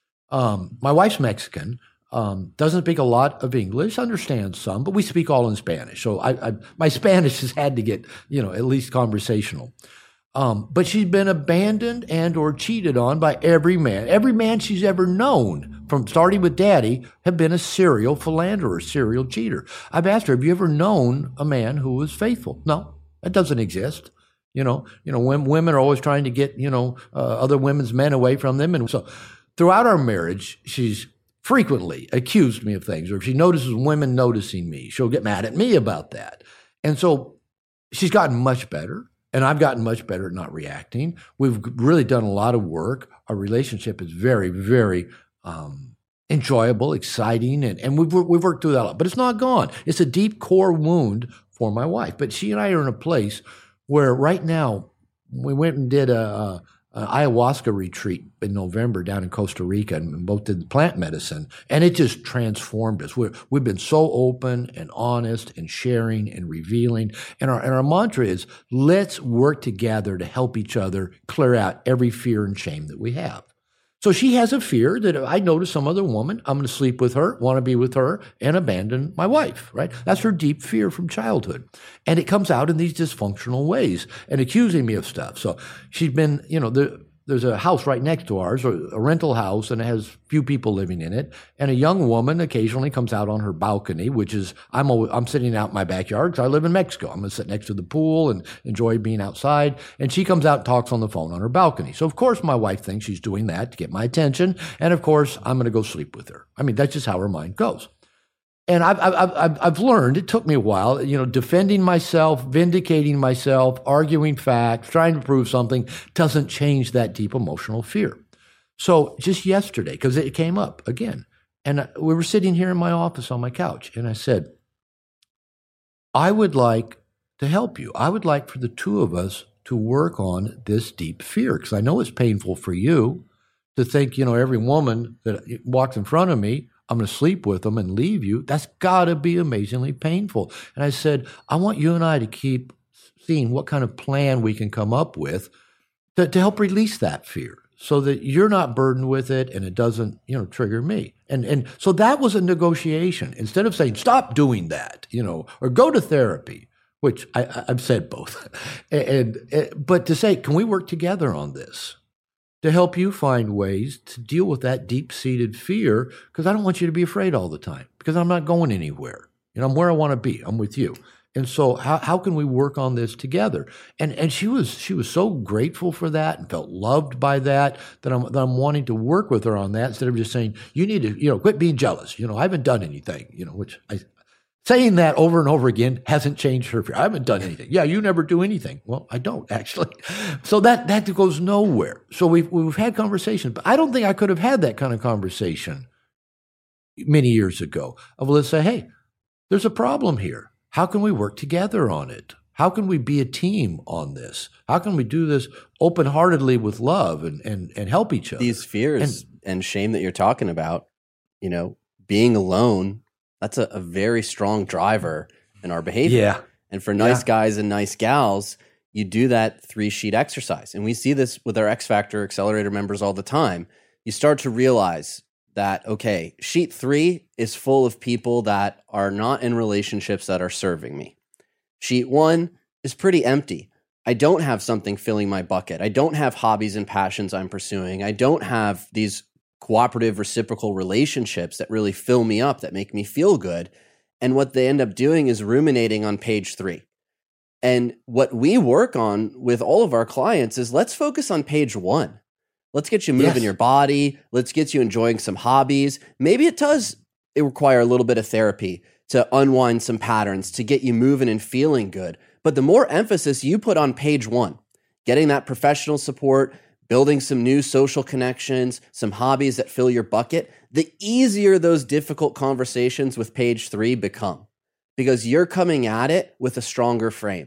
Um, my wife's Mexican, um, doesn't speak a lot of English, understands some, but we speak all in Spanish. So I, I, my Spanish has had to get, you know, at least conversational. Um, but she's been abandoned and or cheated on by every man. Every man she's ever known, from starting with daddy, have been a serial philanderer, serial cheater. I've asked her, have you ever known a man who was faithful? No, that doesn't exist. You know, you know, when women are always trying to get, you know, uh, other women's men away from them. And so throughout our marriage, she's frequently accused me of things, or if she notices women noticing me, she'll get mad at me about that. And so she's gotten much better. And I've gotten much better at not reacting. We've really done a lot of work. Our relationship is very, very um, enjoyable, exciting, and, and we've, we've worked through that a lot. But it's not gone. It's a deep core wound for my wife. But she and I are in a place where right now, we went and did a, a, a ayahuasca retreat in November down in Costa Rica, and both did plant medicine, and it just transformed us. We're, we've been so open and honest and sharing and revealing, and our, and our mantra is, let's work together to help each other clear out every fear and shame that we have. So she has a fear that if I notice some other woman, I'm going to sleep with her, want to be with her, and abandon my wife, right? That's her deep fear from childhood. And it comes out in these dysfunctional ways and accusing me of stuff. So she's been, you know, the, there's a house right next to ours, or a rental house, and it has few people living in it. And a young woman occasionally comes out on her balcony, which is, I'm always, I'm sitting out in my backyard because I live in Mexico. I'm going to sit next to the pool and enjoy being outside. And she comes out and talks on the phone on her balcony. So of course my wife thinks she's doing that to get my attention. And of course I'm going to go sleep with her. I mean, that's just how her mind goes. And I've, I've, I've, I've learned, it took me a while, you know, defending myself, vindicating myself, arguing facts, trying to prove something doesn't change that deep emotional fear. So just yesterday, because it came up again, and we were sitting here in my office on my couch, and I said, I would like to help you. I would like for the two of us to work on this deep fear, because I know it's painful for you to think, you know, every woman that walks in front of me, I'm going to sleep with them and leave you. That's got to be amazingly painful. And I said, I want you and I to keep seeing what kind of plan we can come up with to, to help release that fear so that you're not burdened with it and it doesn't, you know, trigger me. And and so that was a negotiation. Instead of saying, stop doing that, you know, or go to therapy, which I, I've said both. and, and but to say, can we work together on this? To help you find ways to deal with that deep-seated fear, because I don't want you to be afraid all the time, because I'm not going anywhere. You know, I'm where I want to be. I'm with you. And so how how can we work on this together? And and she was she was so grateful for that and felt loved by that that I'm that I'm wanting to work with her on that instead of just saying, you need to, you know, quit being jealous. You know, I haven't done anything, you know, which I saying that over and over again hasn't changed her fear. I haven't done anything. Yeah, you never do anything. Well, I don't actually. So that that goes nowhere. So we've we've had conversations, but I don't think I could have had that kind of conversation many years ago. Of let's say, hey, there's a problem here. How can we work together on it? How can we be a team on this? How can we do this open-heartedly with love and and and help each other? These fears and, and shame that you're talking about, you know, being alone. That's a, a very strong driver in our behavior. Yeah. And for nice yeah. guys and nice gals, you do that three-sheet exercise. And we see this with our X Factor Accelerator members all the time. You start to realize that, okay, sheet three is full of people that are not in relationships that are serving me. Sheet one is pretty empty. I don't have something filling my bucket. I don't have hobbies and passions I'm pursuing. I don't have these cooperative, reciprocal relationships that really fill me up, that make me feel good. And what they end up doing is ruminating on page three. And what we work on with all of our clients is let's focus on page one. Let's get you moving yes. your body. Let's get you enjoying some hobbies. Maybe it does it require a little bit of therapy to unwind some patterns, to get you moving and feeling good. But the more emphasis you put on page one, getting that professional support, building some new social connections, some hobbies that fill your bucket, the easier those difficult conversations with page three become, because you're coming at it with a stronger frame.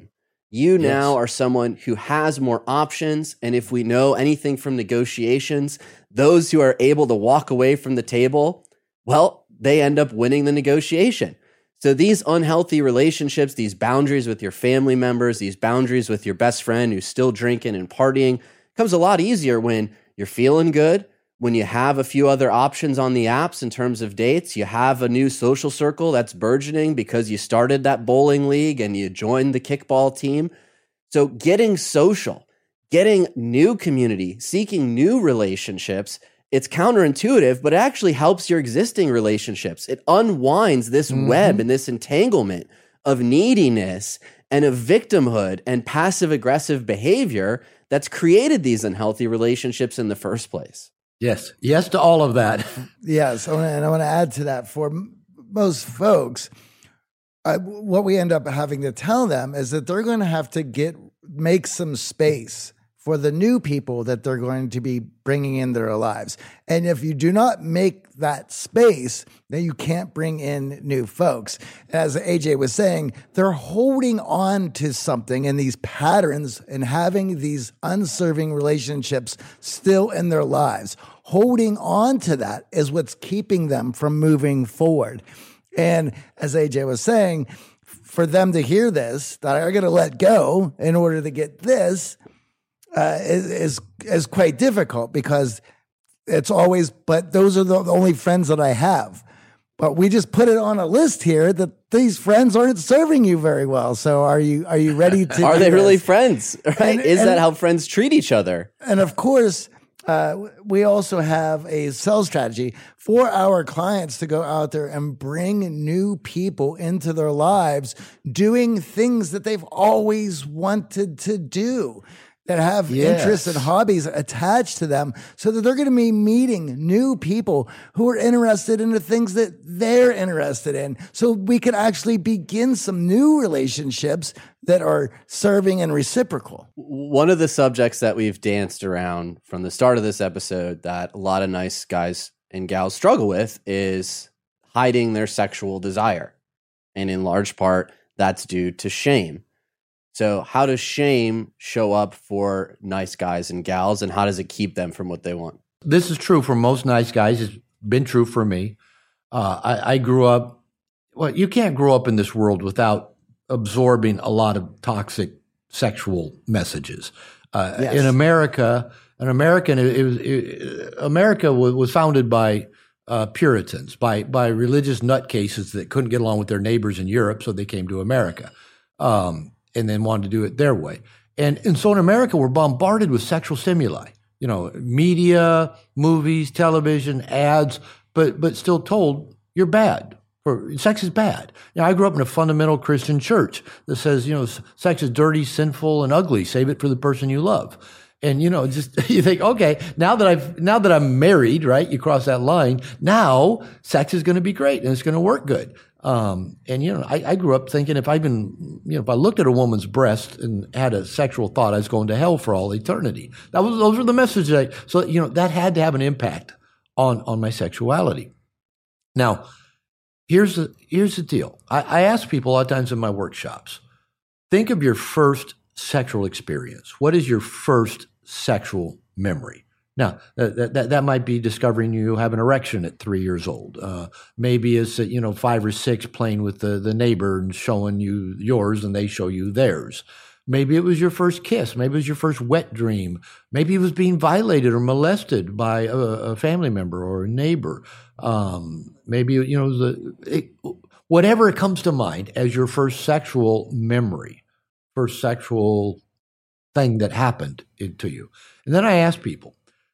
You now Yes. are someone who has more options. And if we know anything from negotiations, those who are able to walk away from the table, well, they end up winning the negotiation. So these unhealthy relationships, these boundaries with your family members, these boundaries with your best friend who's still drinking and partying, comes a lot easier when you're feeling good, when you have a few other options on the apps in terms of dates, you have a new social circle that's burgeoning because you started that bowling league and you joined the kickball team. So getting social, getting new community, seeking new relationships, it's counterintuitive, but it actually helps your existing relationships. It unwinds this mm-hmm. web and this entanglement of neediness and of victimhood and passive aggressive behavior that's created these unhealthy relationships in the first place. Yes. Yes to all of that. Yes. And I want to add to that for m- most folks, uh, what we end up having to tell them is that they're going to have to get, make some space for the new people that they're going to be bringing in their lives. And if you do not make that space, then you can't bring in new folks. As A J was saying, they're holding on to something in these patterns and having these unserving relationships still in their lives. Holding on to that is what's keeping them from moving forward. And as A J was saying, for them to hear this, that are going to let go in order to get this, Uh, is, is is quite difficult because it's always, but those are the only friends that I have. But we just put it on a list here that these friends aren't serving you very well. So are you are you ready to? Are do they this? really friends? Right? And, is and, that how friends treat each other? And of course, uh, we also have a sales strategy for our clients to go out there and bring new people into their lives, doing things that they've always wanted to do, that have Yes. interests and hobbies attached to them, so that they're going to be meeting new people who are interested in the things that they're interested in. So we can actually begin some new relationships that are serving and reciprocal. One of the subjects that we've danced around from the start of this episode that a lot of nice guys and gals struggle with is hiding their sexual desire. And in large part, that's due to shame. So how does shame show up for nice guys and gals, and how does it keep them from what they want? This is true for most nice guys. It's been true for me. Uh, I, I grew up, well, you can't grow up in this world without absorbing a lot of toxic sexual messages. Uh, Yes. In America, an American, it was, it, America was, was founded by uh, Puritans, by, by religious nutcases that couldn't get along with their neighbors in Europe, so they came to America. Um, and then wanted to do it their way. And and so in America, we're bombarded with sexual stimuli, you know, media, movies, television, ads, but but still told you're bad. Or sex is bad. You know, I grew up in a fundamental Christian church that says, you know, sex is dirty, sinful, and ugly. Save it for the person you love. And, you know, just you think, okay, now that I've now that I'm married, right? You cross that line. Now sex is going to be great and it's going to work good. Um, and, you know, I, I grew up thinking if I even, you know, if I looked at a woman's breast and had a sexual thought, I was going to hell for all eternity. That was, those were the messages. I, so, you know, that had to have an impact on, on my sexuality. Now, here's the, here's the deal. I, I ask people a lot of times in my workshops, think of your first sexual experience. What is your first sexual memory? Now, that, that that might be discovering you have an erection at three years old. Uh, maybe it's, you know, five or six playing with the, the neighbor and showing you yours and they show you theirs. Maybe it was your first kiss. Maybe it was your first wet dream. Maybe it was being violated or molested by a, a family member or a neighbor. Um, maybe, you know, the it, whatever it comes to mind as your first sexual memory, first sexual thing that happened to you. And then I ask people,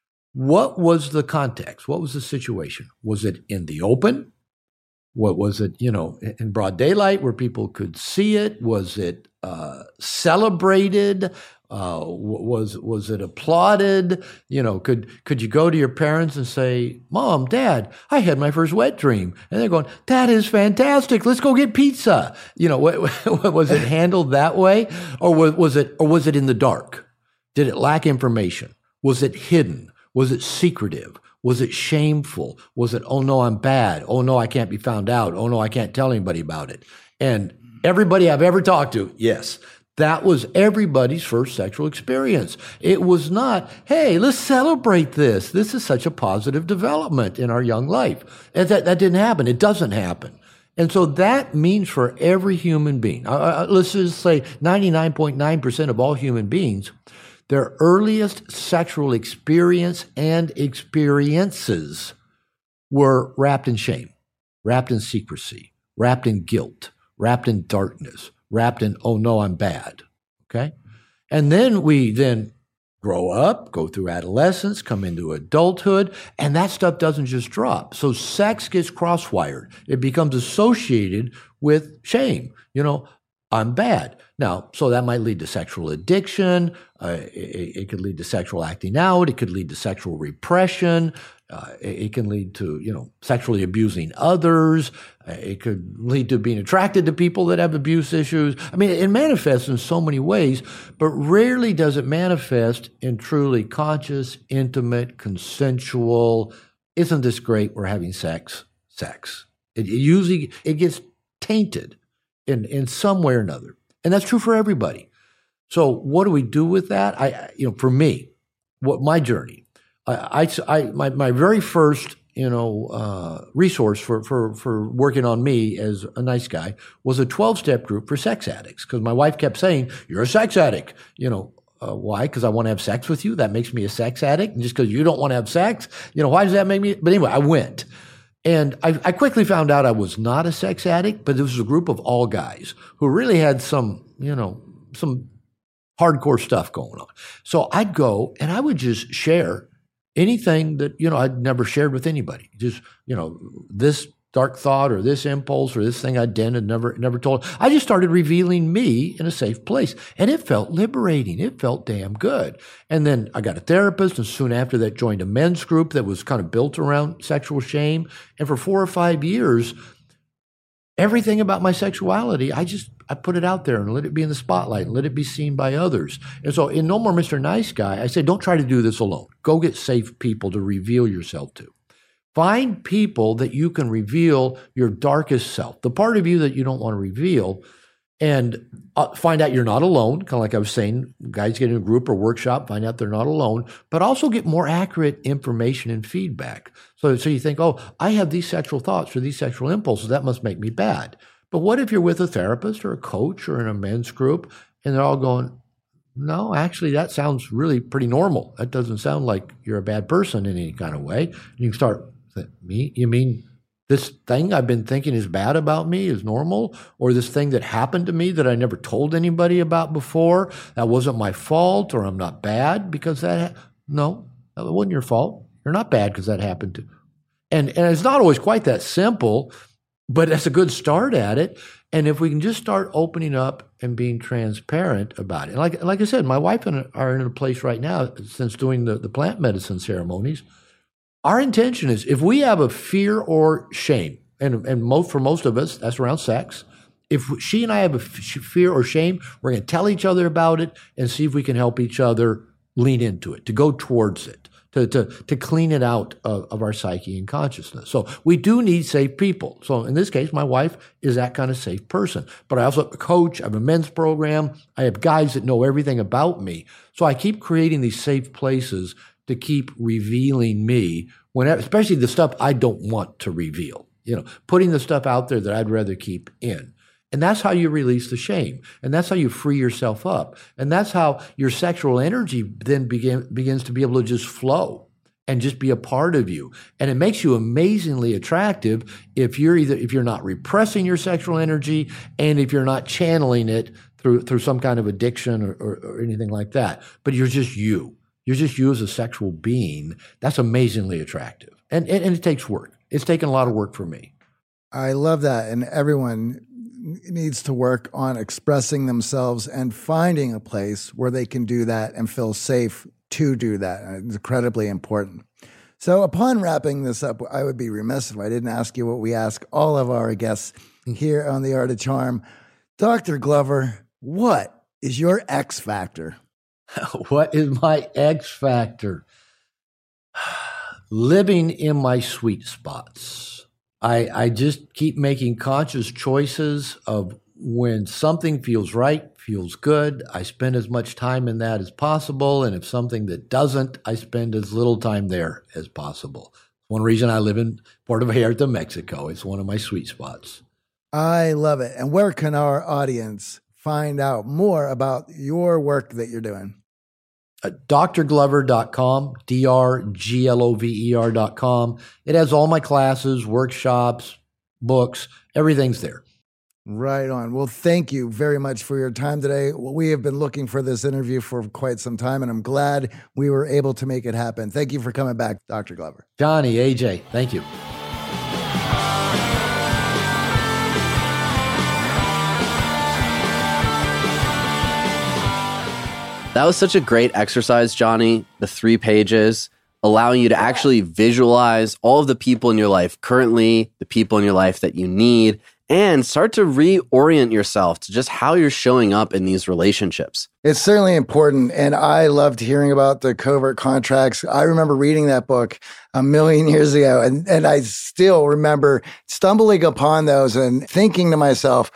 what was the context? What was the situation? Was it in the open? What was it, you know, in broad daylight where people could see it? Was it uh, celebrated? Uh, was was it applauded? You know, could could you go to your parents and say, "Mom, Dad, I had my first wet dream," and they're going, "That is fantastic. Let's go get pizza." You know, was it handled that way, or was, was it or was it in the dark? Did it lack information? Was it hidden? Was it secretive? Was it shameful? Was it, oh no, I'm bad. Oh no, I can't be found out. Oh no, I can't tell anybody about it. And everybody I've ever talked to, yes, That was everybody's first sexual experience. It was not, hey, let's celebrate this. This is such a positive development in our young life. And that, that didn't happen. It doesn't happen. And so that means for every human being, uh, let's just say ninety-nine point nine percent of all human beings, their earliest sexual experience and experiences were wrapped in shame, wrapped in secrecy, wrapped in guilt, wrapped in darkness, wrapped in, oh no, I'm bad, okay? And then we then grow up, go through adolescence, come into adulthood, and that stuff doesn't just drop. So sex gets cross-wired. It becomes associated with shame. You know, I'm bad. Now, so that might lead to sexual addiction. Uh, it, it could lead to sexual acting out. It could lead to sexual repression. Uh, it, it can lead to, you know, sexually abusing others. Uh, it could lead to being attracted to people that have abuse issues. I mean, it manifests in so many ways, but rarely does it manifest in truly conscious, intimate, consensual, isn't this great, we're having sex, sex. It, it usually, it gets tainted in, in some way or another. And that's true for everybody. So what do we do with that? I, you know, for me, what my journey, I, I, I my, my very first, you know, uh, resource for, for, for working on me as a nice guy was a twelve-step group for sex addicts. Because my wife kept saying, you're a sex addict. You know, uh, why? Because I want to have sex with you. That makes me a sex addict. And just because you don't want to have sex, you know, why does that make me? But anyway, I went. And I, I quickly found out I was not a sex addict, but this was a group of all guys who really had some, you know, some hardcore stuff going on. So I'd go and I would just share anything that, you know, I'd never shared with anybody. Just, you know, this dark thought or this impulse or this thing I'd done and never, never told. I just started revealing me in a safe place. And it felt liberating. It felt damn good. And then I got a therapist, and soon after that joined a men's group that was kind of built around sexual shame. And for four or five years, everything about my sexuality, I just, I put it out there and let it be in the spotlight and let it be seen by others. And so in No More Mister Nice Guy, I say, don't try to do this alone. Go get safe people to reveal yourself to. Find people that you can reveal your darkest self, the part of you that you don't want to reveal, and uh, find out you're not alone. Kind of like I was saying, guys get in a group or workshop, find out they're not alone, but also get more accurate information and feedback. So, so you think, oh, I have these sexual thoughts or these sexual impulses, that must make me bad. But what if you're with a therapist or a coach or in a men's group, and they're all going, no, actually, that sounds really pretty normal. That doesn't sound like you're a bad person in any kind of way. And you can start, me? You mean this thing I've been thinking is bad about me is normal? Or this thing that happened to me that I never told anybody about before, that wasn't my fault, or I'm not bad because that, ha- no, that wasn't your fault. You're not bad because that happened to. And, and it's not always quite that simple, but that's a good start at it. And if we can just start opening up and being transparent about it. And like, like I said, my wife and I are in a place right now, since doing the, the plant medicine ceremonies, our intention is if we have a fear or shame, and, and most, for most of us, that's around sex. If she and I have a f- fear or shame, we're going to tell each other about it and see if we can help each other lean into it, to go towards it, to, to, to clean it out of, of our psyche and consciousness. So we do need safe people. So in this case, my wife is that kind of safe person. But I also have a coach, I have a men's program, I have guys that know everything about me. So I keep creating these safe places to keep revealing me, whenever, especially the stuff I don't want to reveal, you know, putting the stuff out there that I'd rather keep in. And that's how you release the shame. And that's how you free yourself up. And that's how your sexual energy then begin, begins to be able to just flow and just be a part of you. And it makes you amazingly attractive if you're either, if you're not repressing your sexual energy and if you're not channeling it through, through some kind of addiction or, or, or anything like that, but you're just you. You're just you as a sexual being. That's amazingly attractive. And, and, and it takes work. It's taken a lot of work for me. I love that. And everyone needs to work on expressing themselves and finding a place where they can do that and feel safe to do that. It's incredibly important. So upon wrapping this up, I would be remiss if I didn't ask you what we ask all of our guests here on The Art of Charm. Doctor Glover, what is your X factor? What is my X factor? Living in my sweet spots. I, I just keep making conscious choices of when something feels right, feels good, I spend as much time in that as possible. And if something that doesn't, I spend as little time there as possible. One reason I live in Puerto Vallarta, Mexico. It's one of my sweet spots. I love it. And where can our audience find out more about your work that you're doing? Uh, D R glover dot com, D R G L O V E R dot com. It has all my classes, workshops, books, everything's there. Right on. Well, thank you very much for your time today. We have been looking for this interview for quite some time, and I'm glad we were able to make it happen. Thank you for coming back, Doctor Glover. Johnny, A J, thank you. That was such a great exercise, Johnny. The three pages, allowing you to actually visualize all of the people in your life currently, the people in your life that you need, and start to reorient yourself to just how you're showing up in these relationships. It's certainly important. And I loved hearing about the covert contracts. I remember reading that book a million years ago, and, and I still remember stumbling upon those and thinking to myself,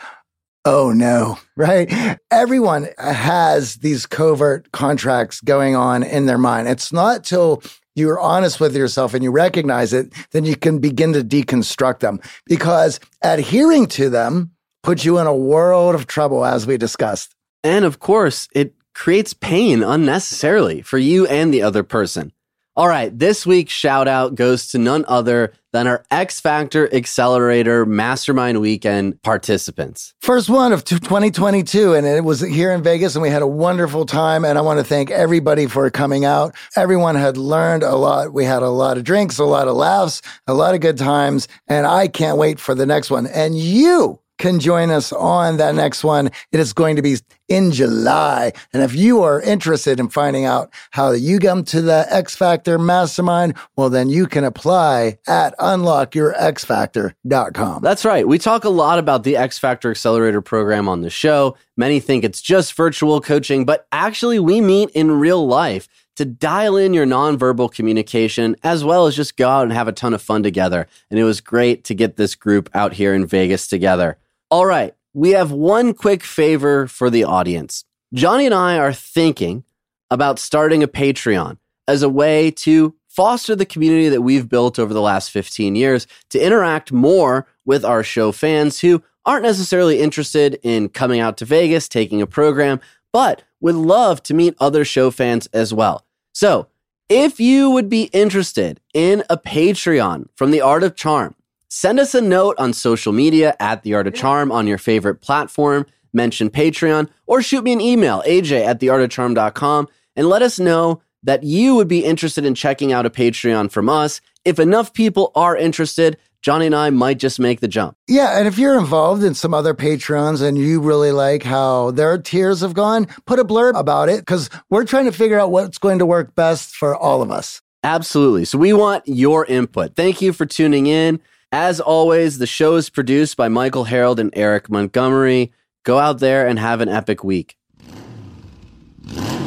oh no, right? Everyone has these covert contracts going on in their mind. It's not till you're honest with yourself and you recognize it, then you can begin to deconstruct them, because adhering to them puts you in a world of trouble, as we discussed. And of course, it creates pain unnecessarily for you and the other person. All right, this week's shout out goes to none other than our X Factor Accelerator Mastermind Weekend participants. First one of twenty twenty-two, and it was here in Vegas, and we had a wonderful time, and I want to thank everybody for coming out. Everyone had learned a lot. We had a lot of drinks, a lot of laughs, a lot of good times, and I can't wait for the next one. And you can join us on that next one. It is going to be in July. And if you are interested in finding out how you come to the X Factor Mastermind, well, then you can apply at unlock your x factor dot com. That's right. We talk a lot about the X Factor Accelerator program on the show. Many think it's just virtual coaching, but actually we meet in real life to dial in your nonverbal communication, as well as just go out and have a ton of fun together. And it was great to get this group out here in Vegas together. All right, we have one quick favor for the audience. Johnny and I are thinking about starting a Patreon as a way to foster the community that we've built over the last fifteen years, to interact more with our show fans who aren't necessarily interested in coming out to Vegas, taking a program, but would love to meet other show fans as well. So if you would be interested in a Patreon from The Art of Charm, send us a note on social media at The Art of Charm on your favorite platform, mention Patreon, or shoot me an email, A J at the art of charm dot com, and let us know that you would be interested in checking out a Patreon from us. If enough people are interested, Johnny and I might just make the jump. Yeah, and if you're involved in some other Patreons and you really like how their tiers have gone, put a blurb about it, because we're trying to figure out what's going to work best for all of us. Absolutely. So we want your input. Thank you for tuning in. As always, the show is produced by Michael Harold and Eric Montgomery. Go out there and have an epic week.